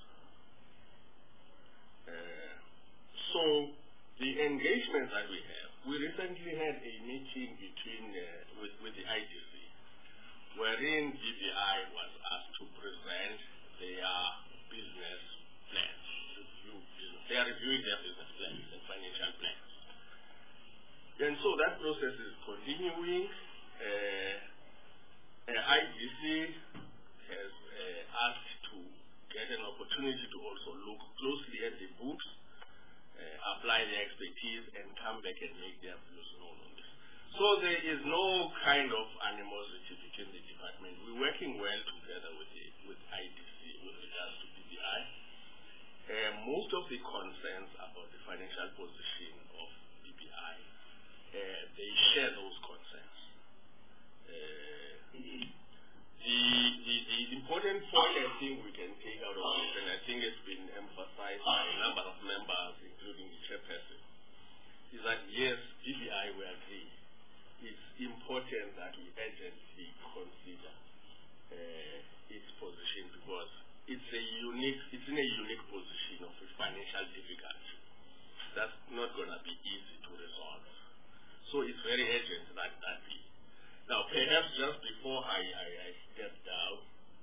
[SPEAKER 10] Uh, so the engagement that we have, we recently had a meeting between uh, with, with the I D C, wherein D B I was asked to present their business plans. Review business. They are reviewing their business plans and financial plans. And so that process is continuing. Uh, uh, I D C has uh, asked to get an opportunity to also look closely at the books, uh, apply their expertise, and come back and make their views known on this. So there is no kind of animosity between the department. We're working well together with the, with I D C with regards to D B I. Uh, most of the concerns about the financial position of D B I, uh, they share those concerns. Uh, the, the, the important point I think we can take out of this, and I think it's been emphasized by a number of members, including the chairperson, is that yes, D B I, we agree, it's important that we urgently consider uh, its position because it's a unique, it's in a unique position of a financial difficulty. That's not going to be easy to resolve. So it's very urgent that that be. Now, perhaps just before I, I, I step down,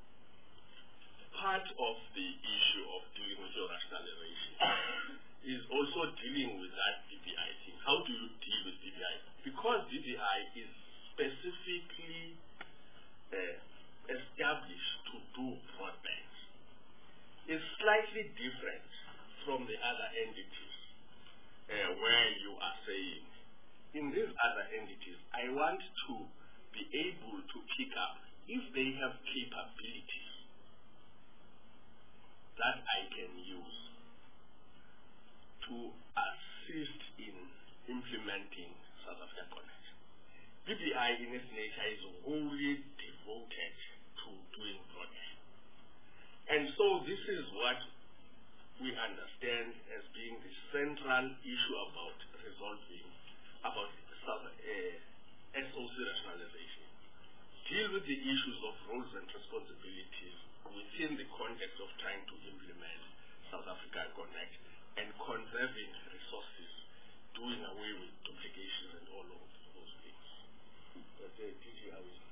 [SPEAKER 10] part of the issue of dealing with your rationalization is also dealing with that D B I thing. How do you deal with D B I? Because D B I is specifically uh, established to do broadband. It's slightly different from the other entities uh, where you are saying, in these other entities, I want to be able to pick up if they have capabilities that I can use to assist in implementing South Africa Connect. D B I in its nature is wholly devoted to doing broadband. And so this is what we understand as being the central issue about resolving, about South, uh, S O C rationalization. Deal with the issues of roles and responsibilities within the context of trying to implement South Africa Connect and conserving resources, doing away with duplications and all of those things. But uh, T G, I will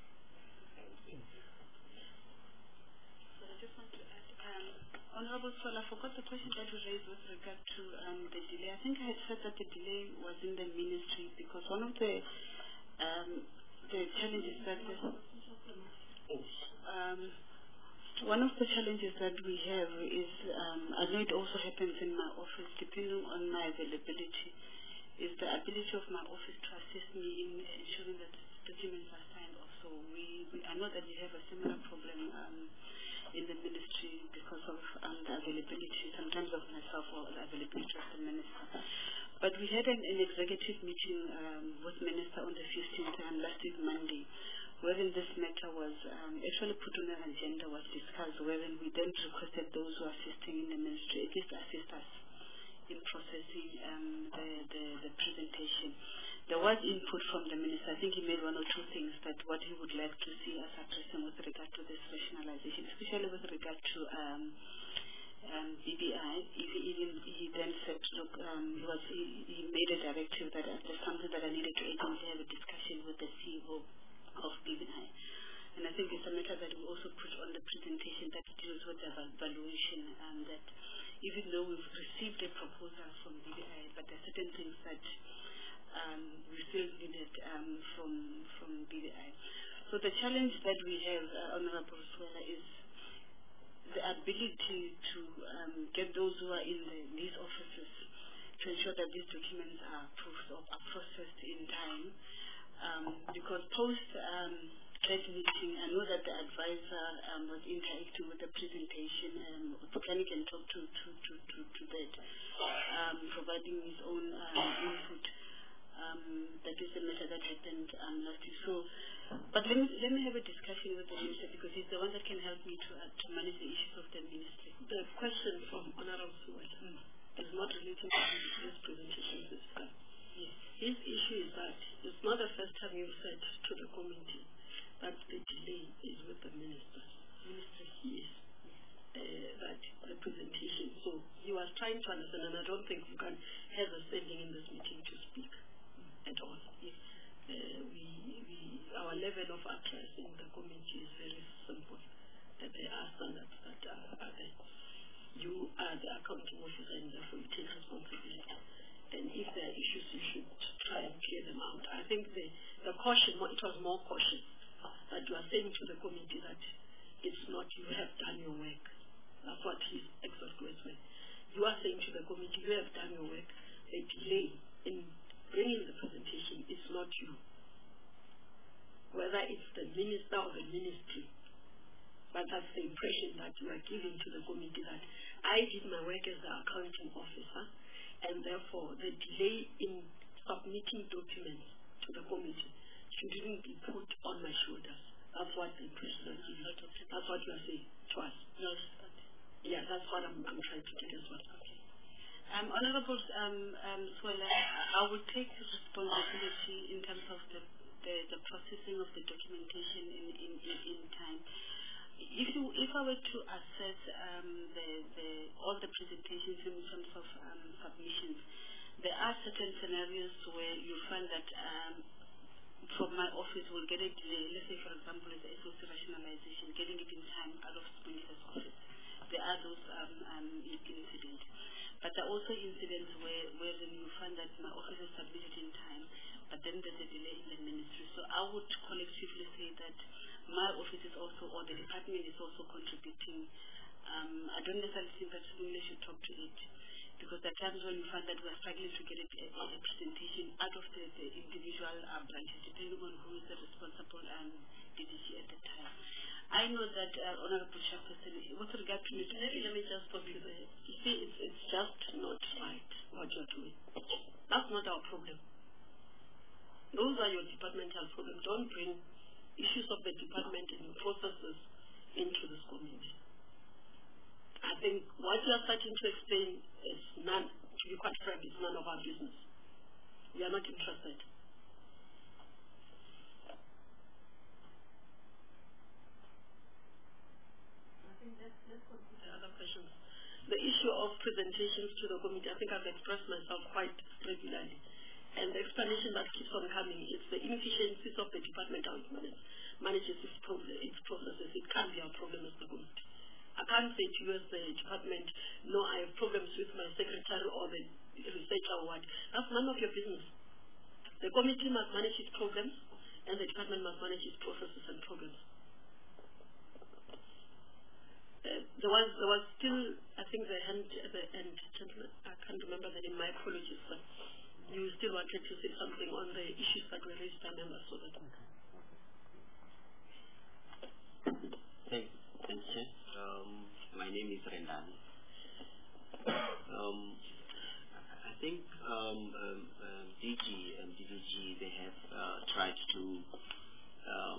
[SPEAKER 6] So I just want to add, um, Honorable Swell, I forgot the question that you raised with regard to um, the delay. I think I had said that the delay was in the ministry because one of the um, the challenges that the, um, one of the challenges that we have is, um, I know it also happens in my office, depending on my availability, is the ability of my office to assist me in ensuring that documents are signed off. So we, we I know that we have a similar problem um, in the ministry because of um, the availability, sometimes of myself or the availability of the minister. But we had an, an executive meeting um, with Minister on the fifteenth um, last week Monday, wherein this matter was um, actually put on an agenda, was discussed, wherein we then requested those who are assisting in the ministry at least assist us in processing um, the, the, the presentation. There was input from the minister. I think he made one or two things that what he would like to see us addressing with regard to this rationalization, especially with regard to um, um, B B I. He, even, he then said, look, um, he, was, he, he made a directive that uh, there's something that I needed to urgently have a discussion with the C E O of B B I. And I think it's a matter that we also put on the presentation that deals with the valuation, and that even though we've received a proposal from B B I, but there are certain things that um, we still needed um, from from B B I. So the challenge that we have, uh, Honorable Swela, is the ability to um, get those who are in the, these offices to ensure that these documents are approved or are processed in time. Um, because post um, that meeting, I know that the advisor um, was interacting with the presentation, and Bukani can talk to, to, to, to, to that, um, providing his own um, input. Um, that is the matter that happened um, last week. So, but let me, let me have a discussion with the minister, because he's the one that can help me to, uh, to manage the issues of the ministry.
[SPEAKER 1] The question from Honorable Suwata mm. is not related to this presentation this time. Yes. His issue is that it's not the first time you've said to the committee that the delay is with the minister. Minister, yes. Uh, that representation. So he was trying to understand, and I don't think you can have a standing in this meeting to speak at all. Yes. Uh, we, we, our level of address in the committee is very simple. That there are standards that are, are there. You are the accounting officer, and therefore you take responsibility. And if there are issues, you should try and clear them out. I think the, the caution, it was more caution that you are saying to the committee that it's not you have done your work. That's what his exact words were. You are saying to the committee, you have done your work. The delay in bringing the presentation is not you. Whether it's the minister or the ministry. But that's the impression that you are giving to the committee that I did my work as the accounting officer, and therefore the delay in submitting documents to the committee shouldn't be put on my shoulders. That's what the impression is giving. That's what you are saying to us. No, yeah, that's what I'm, I'm trying to get as well. Okay.
[SPEAKER 6] Um, Honorable um, um, Swela, I will take responsibility in terms of the, the, the processing of the documentation in, in, in, in time. If you, if I were to assess um, the, the, all the presentations in terms of um, submissions, there are certain scenarios where you find that um, from my office will get a delay. Let's say, for example, the S O C rationalization, getting it in time out of Sibongile's office. There are those um, um, incidents. But there are also incidents where, where you find that my office is submitted in time, but then there's a delay in the ministry. So I would collectively say that my office is also, or the department is also contributing. Um, I don't necessarily think that Sibongile should talk to it, because there are times when you find that we are struggling to get a, a, a presentation out of the, the individual uh, branches, depending on who is the responsible um, D D G at the time. I know that, uh, Honorable Chairperson, with regard to it, maybe let me just talk to the, you see, it's, it's just not right what you're doing. That's not our problem. Those are your departmental problems. Don't bring issues of the department and processes into this committee. I think what you are starting to explain is none, to be quite frank, it's none of our business. We are not interested. The issue of presentations to the committee, I think I've expressed myself quite regularly. And the explanation that keeps on coming is the inefficiencies of the department manages its, problem, its processes. It can't be our problem as the committee. I can't say to you as the department, no, I have problems with my secretary or the researcher or what. That's none of your business. The committee must manage its problems, and the department must manage its processes and programs. Uh, there was there was still, I think, the hand at the end, gentlemen, I can't remember the name, my apologies, but you still wanted to say something on the issues that were raised by members, so that
[SPEAKER 11] Thanks, thanks, Chair. Um, my name is Rendan. Um, I think um, um, um, D G and D D G, they have uh, tried to um,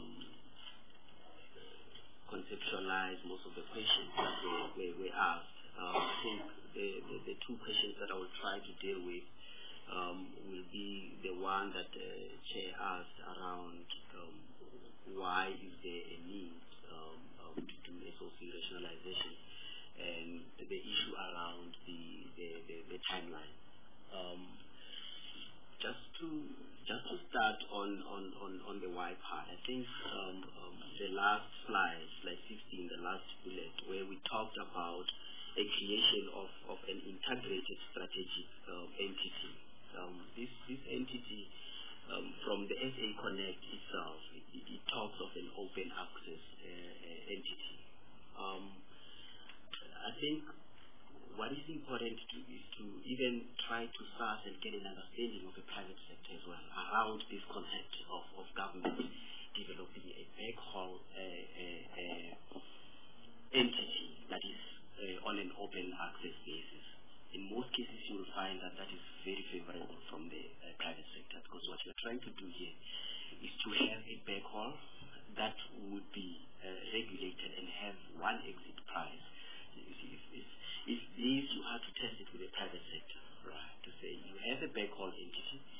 [SPEAKER 11] conceptualize most of the questions that were, were, were asked. Um, I think the, the, the two questions that I will try to deal with um, will be the one that the uh, Chair asked around um, why is there a need um, um, to do S O C rationalization, and the, the issue around the, the, the, the timeline. Um, just to just to start on, on, on, on the why part, I think um, um, the last slide, slide sixteen, the last bullet, where we talked about a creation of, of an integrated strategic uh, entity. Um, this, this entity, um, from the S A Connect itself, it, it talks of an open access uh, uh, entity. Um, I think what is important to, is to even try to start and get an understanding of the private sector as well around this concept of, of government developing a backhaul uh, uh, uh, entity that is uh, on an open access basis. In most cases, you will find that that is very favorable from the uh, private sector, because what you're trying to do here is to have a backhaul that would be uh, regulated and have one exit price. You see, if, if, if these, you have to test it with the private sector, right? To say you have a backhaul entity,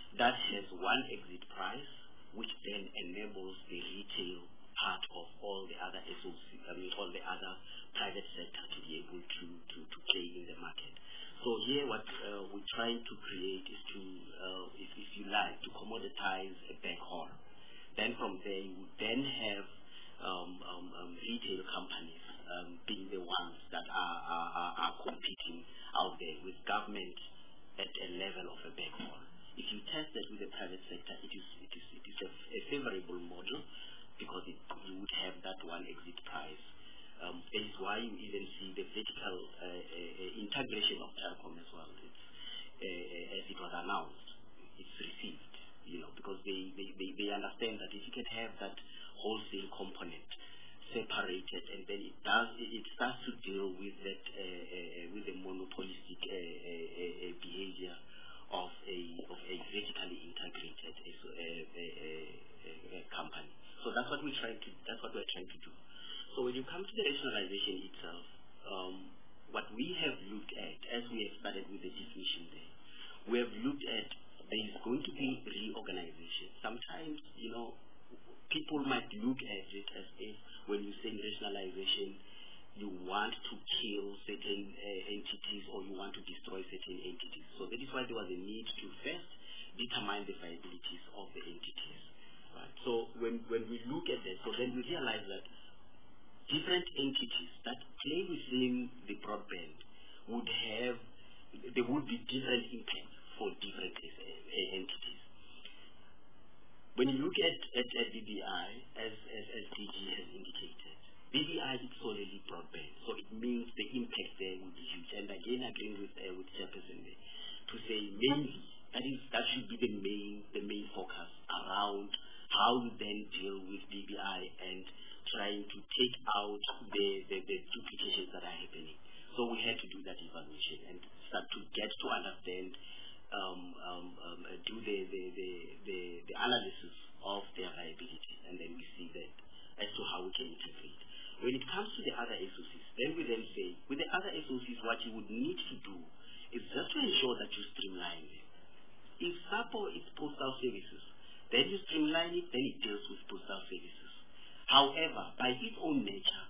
[SPEAKER 11] that has one exit price, which then enables the retail part of all the other S O C, I mean, all the other private sector to be able to, to, to play in the market. So here what uh, we're trying to create is to, uh, if, if you like, to commoditize a backhaul. Then from there you would then have um, um, um, retail companies um, being the ones that are, are, are, are competing out there with government at a level of a backhaul. If you test that with the private sector, it is, it is, it is a, a favorable model because it, you would have that one exit price. Um, that is why you even see the vertical uh, uh, integration of Telkom as well. It's, uh, as it was announced, it's received, you know, because they, they, they, they understand that if you can have that wholesale component separated, and then it does it starts to deal with that uh, uh, with the monopolistic uh, uh, uh, behavior of a of a vertically integrated uh, uh, uh, uh, company. So that's what we're trying to that's what we're trying to do. So when you come to the rationalization itself, um, what we have looked at, as we have started with the definition there, we have looked at there is going to be reorganization. Sometimes, you know, people might look at it as if when you say rationalization, you want to kill certain uh, entities or you want to destroy certain entities. So that is why there was a need to first determine the viabilities of the entities. Right? So when, when we look at that, so then we realize that different entities that play within the broadband would have, there would be different impacts for different uh, entities. When you look at, at, at B B I, as, as, as D G has indicated, B B I is solely broadband, so it means the impact there will be huge. And again, agreeing with uh, with Chairperson there, to say mainly that is that should be the main the main focus around how you then deal with B B I and trying to take out the, the, the duplications that are happening. So we had to do that evaluation and start to get to understand. Um, um, um, uh, do the, the, the, the, the analysis of their viability, and then we see that as to how we can integrate. When it comes to the other S O Cs, then we then say, with the other S O Cs, what you would need to do is just to ensure that you streamline them. If SAPO is postal services, then you streamline it, then it deals with postal services. However, by its own nature,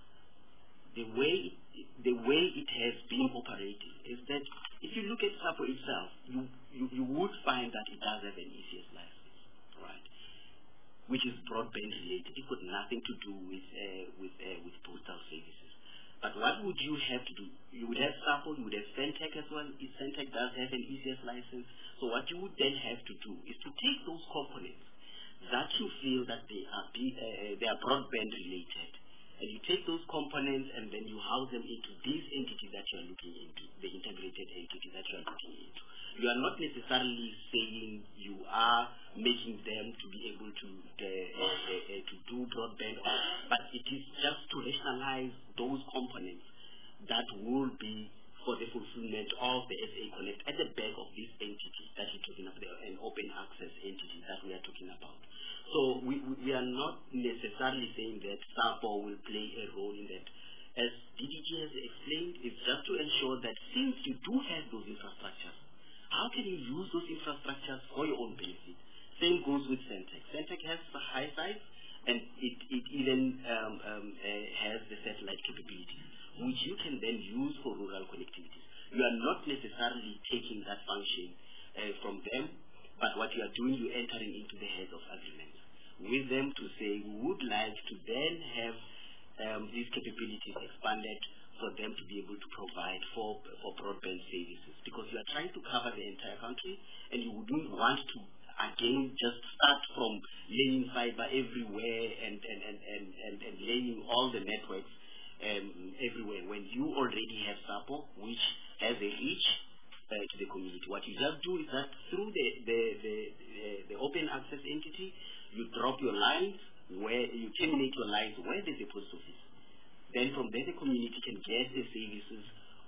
[SPEAKER 11] the way it, the way it has been operating is that if you look at SAPO itself, you, you, you would find that it does have an E C S license, right, which is broadband related. It got nothing to do with uh, with uh, with postal services. But what would you have to do? You would have SAPO, you would have Centec as well. If Centec does have an E C S license, so what you would then have to do is to take those components that you feel that they are uh, they are broadband related, and you take those components and then you house them into this entity that you are looking into, the integrated entity that you are looking into. You are not necessarily saying you are making them to be able to uh, uh, uh, to do broadband, but it is just to rationalize those components that will be for the fulfillment of the S A Connect at the back of this entity that you're talking about, an open access entity that we are talking about. So we, we are not necessarily saying that SAPO will play a role in that. As D D G has explained, it's just to ensure that since you do have those infrastructures, how can you use those infrastructures for your own benefit? Same goes with Centec. Centec has the high sites, and it, it even um, um, uh, has the satellite capabilities, which you can then use for rural connectivities. You are not necessarily taking that function uh, from them, but what you are doing, you're entering into the heads of agreements with them to say we would like to then have um, these capabilities expanded for them to be able to provide for, for broadband services, because you are trying to cover the entire country and you wouldn't want to again just start from laying fiber everywhere and, and, and, and, and, and laying all the networks um, everywhere when you already have SAPO, which has a reach uh, to the community. What you just do is that through the, the, the, the, the open access entity, you drop your lines where you terminate your lines where there's a post office. Then from there the community can get the services,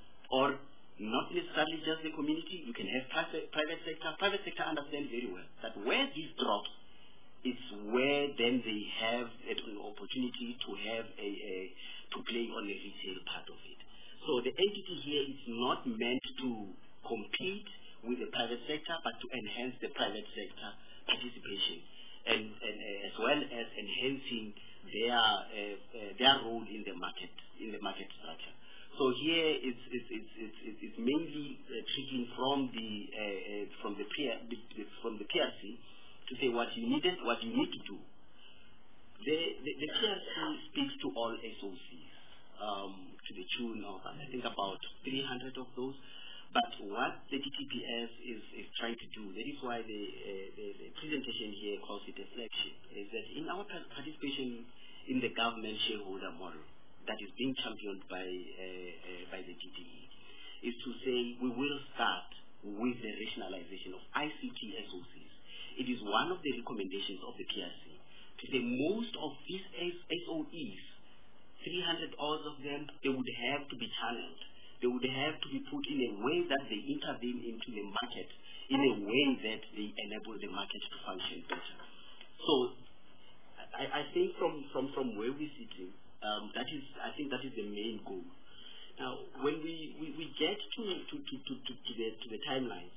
[SPEAKER 11] or not necessarily just the community. You can have private, private sector. Private sector understands very well that where this drops, it's where then they have an opportunity to have a, a to play on the retail part of it. So the entity here is not meant to compete with the private sector, but to enhance the private sector participation, and, and uh, as well as enhancing their uh, uh, their role in the market in the market structure. So here it's it's it's it's, it's mainly uh, trickling from the uh, uh, from the P R, from the P R C to say what you needed, what you need to do. The the, the P R C speaks to all S O Cs um, to the tune of I think about three hundred of those. But what the D T P S is, is trying to do, that is why the, uh, the, the presentation here calls it a flagship, is that in our participation in the government shareholder model that is being championed by, uh, uh, by the D T E, is to say we will start with the rationalization of I C T S O Cs. It is one of the recommendations of the P R C to say most of these S O Es, three hundred odd of them, they would have to be channeled. They would have to be put in a way that they intervene into the market, in a way that they enable the market to function better. So I, I think from, from, from where we're sitting, um, that is, I think that is the main goal. Now, when we, we, we get to, to, to, to, to, to, the, to the timelines,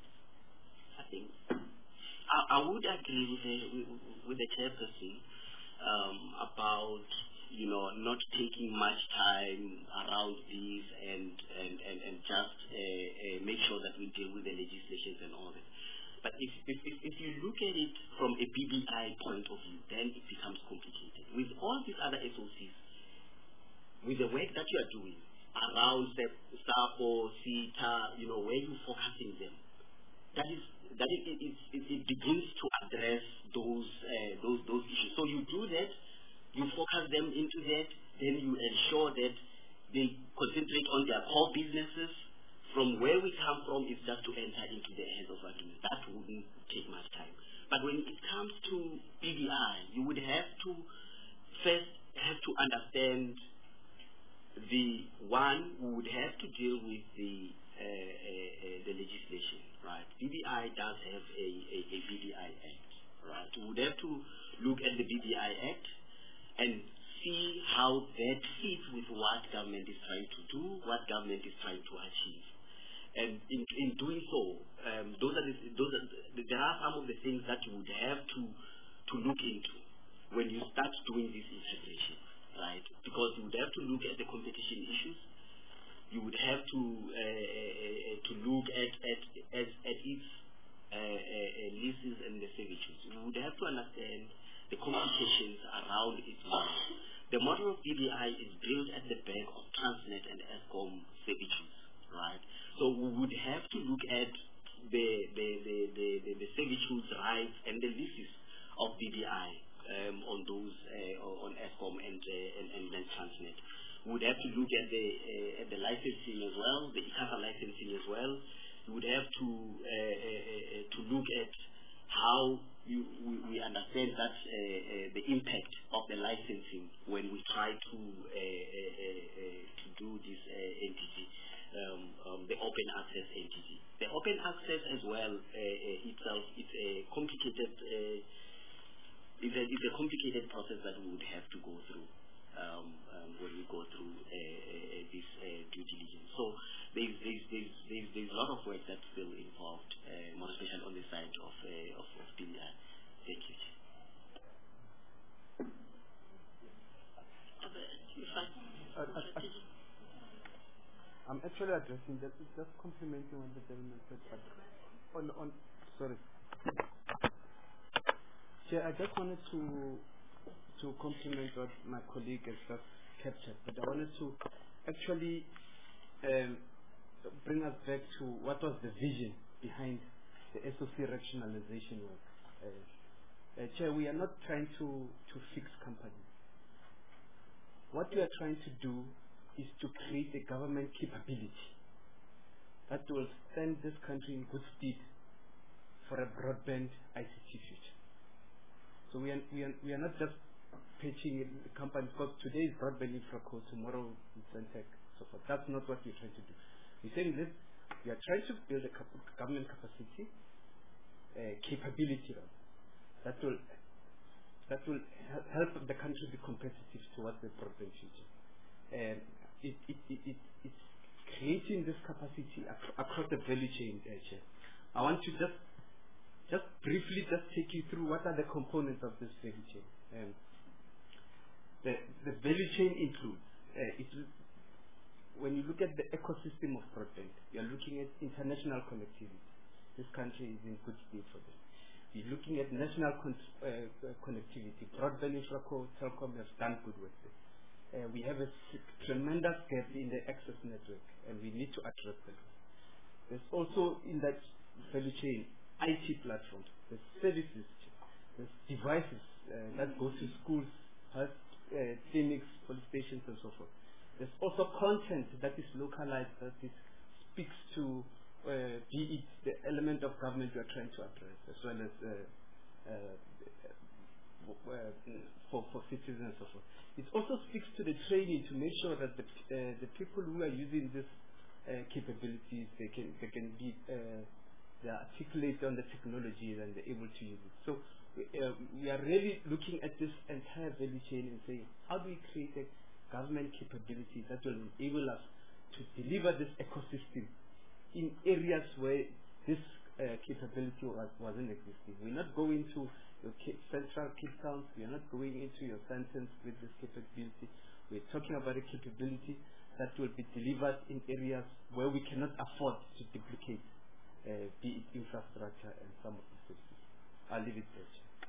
[SPEAKER 11] I think I, I would agree with the, with, with the chairperson um, about you know, not taking much time around these and, and, and, and just uh, uh, make sure that we deal with the legislations and all that. But if, if, if, if you look at it from a B B I point of view, then it becomes complicated. With all these other S O Cs, with the work that you are doing around the SAPO, CETA, you know, where you're focusing them, that is, that it, it, it, it, it begins to address those, uh, those, those issues. So you do that, you focus them into that, then you ensure that they concentrate on their core businesses. From where we come from is just to enter into the hands of argument. That wouldn't take much time. But when it comes to B B I, you would have to first have to understand the one who would have to deal with the uh, uh, uh, the legislation, right? B B I does have a, a, a B B I Act, right? You would have to look at the B B I Act and see how that fits with what government is trying to do, what government is trying to achieve. And in, in doing so, um, those are the, those are the, there are some of the things that you would have to, to look into when you start doing this integration, right? Because you would have to look at the competition issues. You would have to uh, uh, to look at at at, at its uh, uh, leases and the servitudes. You would have to understand the complications around its model. The model of B B I is built at the back of Transnet and Eskom servitudes, right? So we would have to look at the the the the, the, the servitudes rights and the leases of B B I um, on those uh, on Eskom and, uh, and and and Transnet. We would have to look at the uh, at the licensing as well, the ICASA licensing as well. We would have to uh, uh, uh, to look at how you, we, we understand that uh, uh, the impact of the licensing when we try to uh, uh, uh, to do this uh, entity, um, um, the open access entity. The open access as well uh, uh, itself, it's a complicated uh, it's, a, it's a complicated process that we would have to go through um, um, when we go through uh, uh, this uh, due diligence. So there's there's, there's there's there's a lot of work that's still involved, uh, more especially on the side of uh, of, of B B I. Thank you.
[SPEAKER 12] I, I, I, I'm actually addressing that. It's just complimenting what the gentleman said. But on on sorry, Chair, I just wanted to to compliment what my colleague has just captured. But I wanted to actually um, bring us back to what was the vision behind the S O C rationalization work. Uh, uh, Chair, we are not trying to, to fix companies. What we are trying to do is to create a government capability that will stand this country in good stead for a broadband I C T future. So we are, we are, we are not just pitching the companies, because today is broadband infraco, tomorrow is Centec, so forth. That's not what we're trying to do. We're saying this, we are trying to build a government capacity, uh, capability that will that will help the country be competitive towards the broadband future. And it, it, it, it, it's creating this capacity ac across the value chain, uh, Chair. I want to just just briefly just take you through what are the components of this value chain. Um, the, the value chain includes, uh, it, when you look at the ecosystem of broadband, you're looking at international connectivity. This country is in good state for this. You're looking at national con uh, connectivity. Broadband Infraco, Telkom has done good with this. Uh, we have a tremendous gap in the access network, and we need to address that. There's also in that value chain I T platforms, there's services, there's devices uh, that go to schools, health uh, clinics, police stations, and so forth. There's also content that is localized, that is, speaks to, uh, be it the element of government we are trying to address, as well as uh, uh, uh, for, for citizens and so forth. It also speaks to the training to make sure that the, uh, the people who are using these uh, capabilities, they can, they can be uh, they are articulate on the technology and they're able to use it. So we, uh, we are really looking at this entire value chain and saying, how do we create a government capability that will enable us to deliver this ecosystem in areas where this uh, capability was, wasn't existing. We're not going to your central Cape Town, we are not going into your sentence with this capability. We're talking about a capability that will be delivered in areas where we cannot afford to duplicate, uh, be it infrastructure and some of the services. I'll leave it there.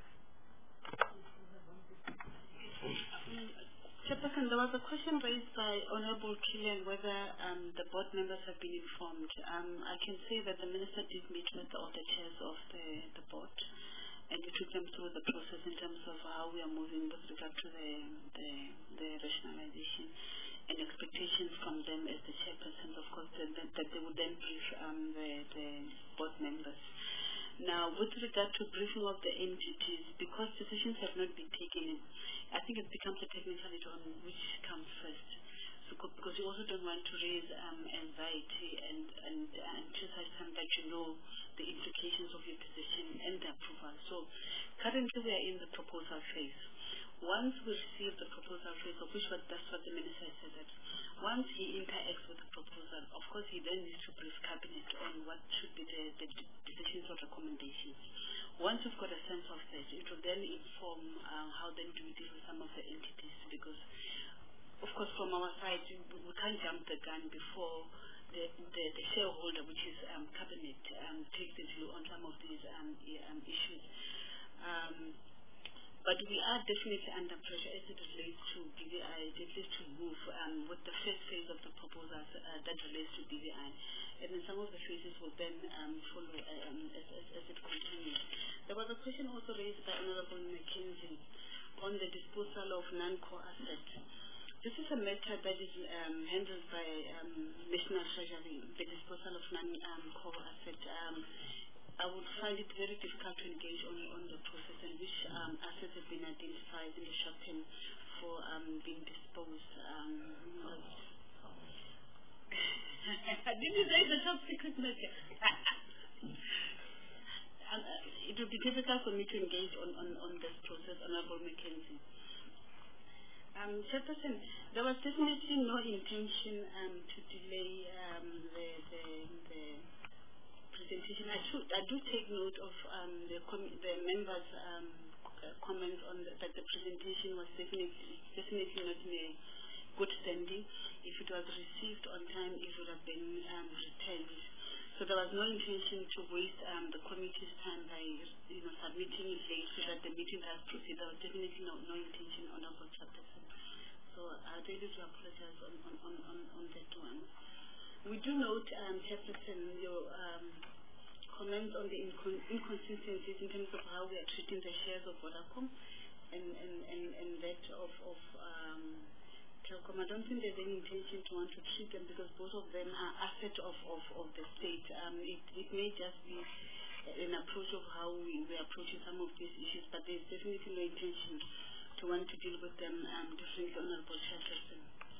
[SPEAKER 6] Chairperson, there was a question raised by Honorable Killian whether um, the board members have been informed. Um, I can say that the Minister did meet with all the chairs of the, the board, and we took them through the process in terms of how we are moving with regard to the, the, the rationalization and expectations from them as the chairperson, of course, that, that they would then brief um, the, the board members. Now, with regard to briefing of the entities, because decisions have not been taken, I think it becomes a technicality on which comes first. So, because you also don't want to raise um, anxiety and, and, and to such time that you know the implications of your decision and the approval. So, currently we are in the proposal phase. Once we receive the proposal phase, of which what, that's what the Minister said, that once he interacts with the proposal, of course he then needs to brief Cabinet on what should be the, the decisions or recommendations. Once we've got a sense of that, it will then inform uh, how then do we deal with some of the entities, because of course from our side we can't jump the gun before the, the, the shareholder, which is um, Cabinet, um, takes the view on some of these um, um, issues. Um, But we are definitely under pressure as it relates to B V I, at least to move um, with the first phase of the proposals uh, that relates to B V I. And then some of the phases will then um, follow um, as, as, as it continues. There was a question also raised by Honorable McKenzie on the disposal of non-core assets. This is a matter that is um, handled by um, National Treasury, the disposal of non-core um, assets. Um, I would find it very difficult to engage on, on the process in which um, assets have been identified in the short term for um, being disposed. Um, Didn't say the top secret matter. um, uh, it would be difficult for me to engage on, on, on this process, Honorable McKenzie. Um, Chairperson, there was definitely no intention um, to delay um, the, the, the presentation. I, should, I do take note of um, the, com the members' um, uh, comments on the, that the presentation was definitely definitely not in a good standing. If it was received on time, it would have been um, returned. So there was no intention to waste um, the committee's time by you know submitting it late so that the meeting has proceeded. There was definitely no, no intention, Honorable Chairperson. So I really do apologize on, on, on, on, on that one. We do note, um, Chairperson, your um, comments on the incon inconsistencies in terms of how we are treating the shares of Vodacom and, and, and, and that of, of um, Telkom. I don't think there's any intention to want to treat them because both of them are assets of, of, of the state. Um, it, it may just be an approach of how we, we are approaching some of these issues, but there's definitely no intention to want to deal with them um, differently, Honorable Chairperson.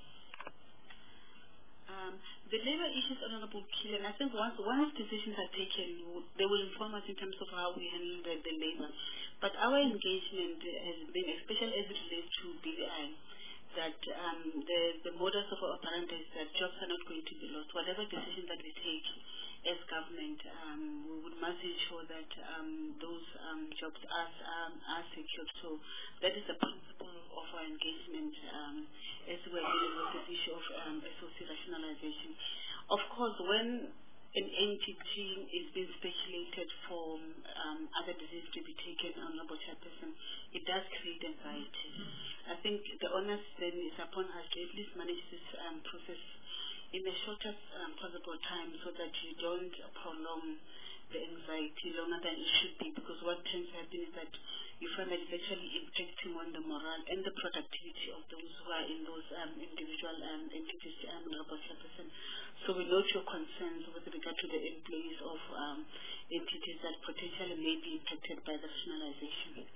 [SPEAKER 6] Um, the labor issues, Honorable Killian, I think once, once decisions are taken, they will inform us in terms of how we handle the, the labor. But our engagement has been, especially as it relates to B V I, that um, the, the modus of operandi is that jobs are not going to be lost. Whatever decision that we take as government, um, we would must ensure that um, those um, jobs are, um, are secured. So that is the principle of our engagement um, as we're dealing with this issue of um, S O C rationalization. Of course, when an entity is being speculated for um, other diseases to be taken on Honorable Chairperson, it does create anxiety. I think the onus then is upon us to at least manage this um, process in the shortest um, possible time so that you don't prolong the anxiety longer than it should be, because what tends to happen is that you find that it's actually impacting on the morale and the productivity of those who are in those um, individual um, entities, um, Honorable Chairperson. So we note your concerns with regard to the employees of um, entities that potentially may be impacted by the rationalization.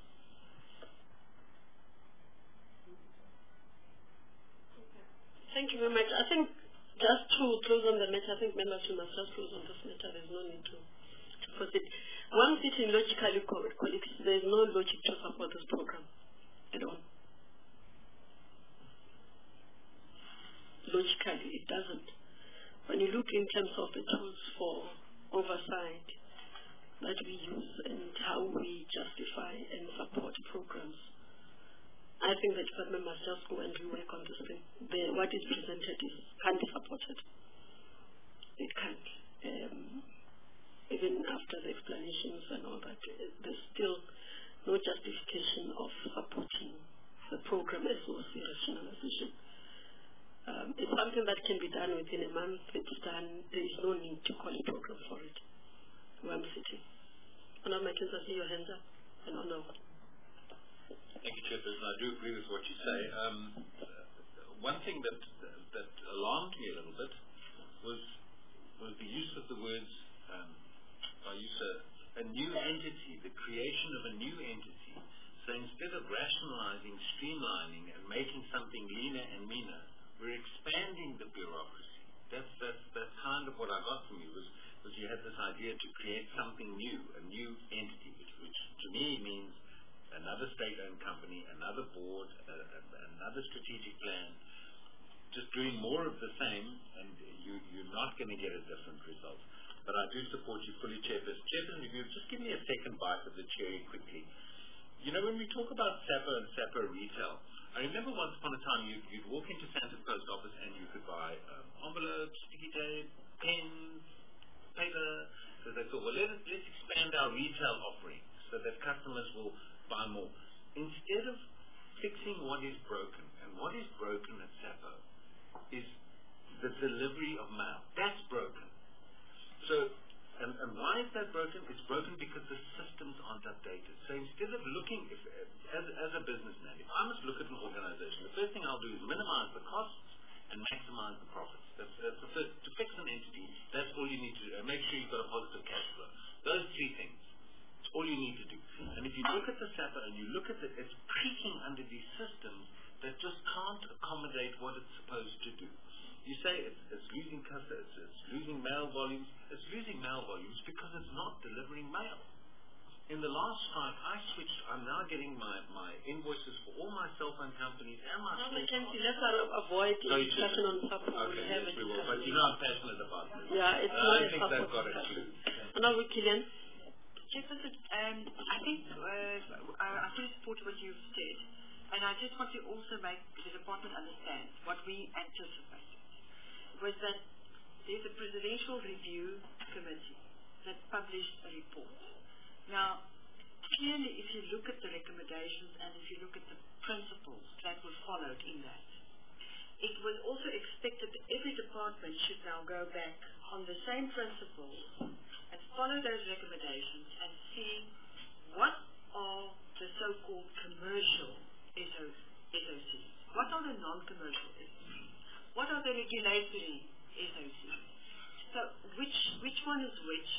[SPEAKER 13] Thank you very much. I think just to close on the matter, I think members we must just close on this matter. There's no need to, to proceed. One sitting logically, colleagues, there's no logic to support this program at all. Logically, it doesn't. When you look in terms of the tools for oversight that we use and how we justify and support programs, I think the department must just go and rework on this thing. The, what is presented is, can't be supported. It can't. Um, even after the explanations and all that, there's still no justification of supporting the program as well as the rationalization. Um, it's something that can be done within a month. It's done. There is no need to call a program for it. Where I'm sitting. Honourable Mackenzie, I see your hands up. And Honourable.
[SPEAKER 5] Thank you, Chairperson. I do agree with what you say. Um, one thing that that alarmed me a little bit was was the use of the words, um, I use a, a new entity, the creation of a new entity. So instead of rationalizing, streamlining, and making something leaner and meaner, we're expanding the bureaucracy. That's that's that's kind of what I got from you, was was you had this idea to create something new, a new entity, which, which to me means another state-owned company, another board, uh, another strategic plan, just doing more of the same, and you, you're not going to get a different result. But I do support you fully, Chairperson. Chairperson, if you just give me a second bite of the cherry quickly. You know, when we talk about SAPA and SAPA retail, I remember once upon a time you'd, you'd walk into Santa's post office and you could buy um, envelopes, sticky tape, pens, paper. So they thought, well, let us, let's expand our retail offering so that customers will buy more. Instead of fixing what is broken, and what is broken at SAPA is the delivery of mail. That's broken. So, and, and why is that broken? It's broken because the systems aren't updated. So instead of looking, if, as, as a businessman, if I must look at an organization, the first thing I'll do is minimize the costs and maximize the profits. That's, that's the first. To fix an entity, that's all you need to do. And make sure you've got a positive cash flow. Those three things. All you need to do. And if you look at the SAPA and you look at it, it's creaking under these systems that just can't accommodate what it's supposed to do. You say it's, it's losing customers, it's losing mail volumes. It's losing mail volumes because it's not delivering mail. In the last strike, I switched. I'm now getting my, my invoices for all my cell phone companies and my.
[SPEAKER 13] No, Mackenzie, let's avoid discussion on SAPA.
[SPEAKER 5] Okay, yes, we will. But you know I'm passionate about this.
[SPEAKER 13] Yeah, it's
[SPEAKER 5] uh,
[SPEAKER 13] not
[SPEAKER 5] I
[SPEAKER 13] a
[SPEAKER 5] think
[SPEAKER 13] SAPA
[SPEAKER 5] they've got a
[SPEAKER 13] discussion.
[SPEAKER 5] clue.
[SPEAKER 13] Honourable Killian.
[SPEAKER 2] Chairperson, um, I think uh, I fully support what you've said, and I just want to also make the department understand what we anticipated was that there's a presidential review committee that published a report. Now, clearly, if you look at the recommendations and if you look at the principles that were followed in that, it was also expected that every department should now go back on the same principles and follow those recommendations and see what are the so-called commercial S O Cs, what are the non-commercial S O Cs, what are the regulatory S O Cs. So which which one is which?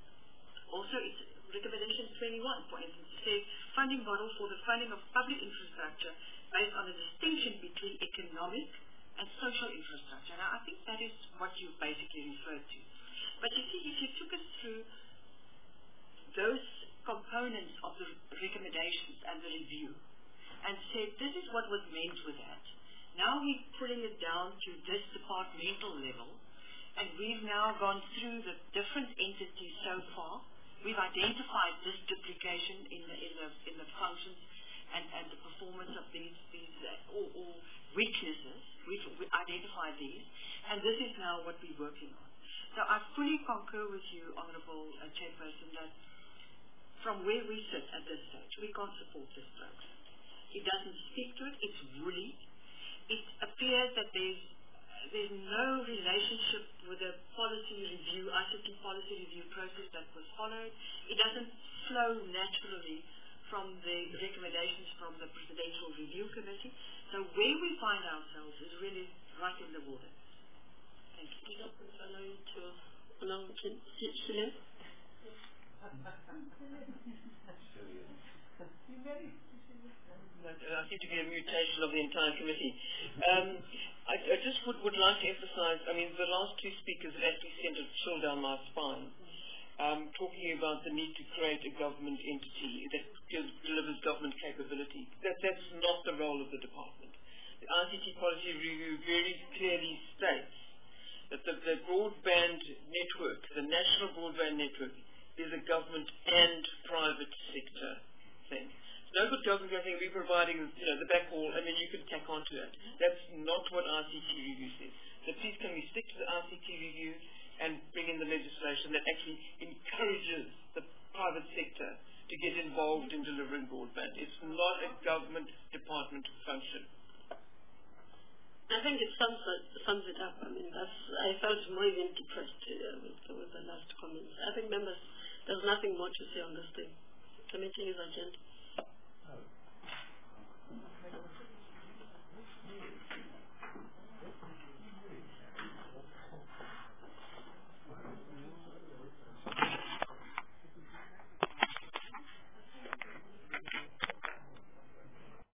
[SPEAKER 2] Also, it's recommendation twenty-one, for instance, it says funding model for the funding of public infrastructure based on a distinction between economic and social infrastructure. Now, I think that is what you basically referred to. But you see, if you took us through those components of the recommendations and the review,
[SPEAKER 14] and said, this is what was meant with that. Now we're putting it down to this departmental level, and we've now gone through the different entities so far. We've identified this duplication in the, in the, in the functions and, and the performance of these, these uh, or, or weaknesses. We've, we've identified these, and this is now what we're working on. So I fully concur with you, Honourable uh, Chairperson, that from where we sit at this stage, we can't support this program. It doesn't speak to it. It's woolly. It appears that there's there's no relationship with the policy review, I C T policy review process that was followed. It doesn't flow naturally from the recommendations from the Presidential Review Committee. So where we find ourselves is really right in the water. Thank you.
[SPEAKER 4] I seem to be a mutation of the entire committee. Um, I, I just would, would like to emphasize, I mean, the last two speakers have actually sent a chill down my spine, um, talking about the need to create a government entity that gives, delivers government capability. That, that's not the role of the department. The I C T policy review very clearly states that the, the broadband network, the national broadband network, is a government and private sector thing. No good government I think we're providing, you know, the backhaul and then you can tack onto it. That's not what I C T review says. So please can we stick to the I C T review and bring in the legislation that actually encourages the private sector to get involved in delivering broadband. It's not a government department function.
[SPEAKER 13] I think it sums it, sums it up. I mean, that's, I felt more even depressed uh, with, with the last comments. I think members, there's nothing more to say on this thing. The meeting is adjourned.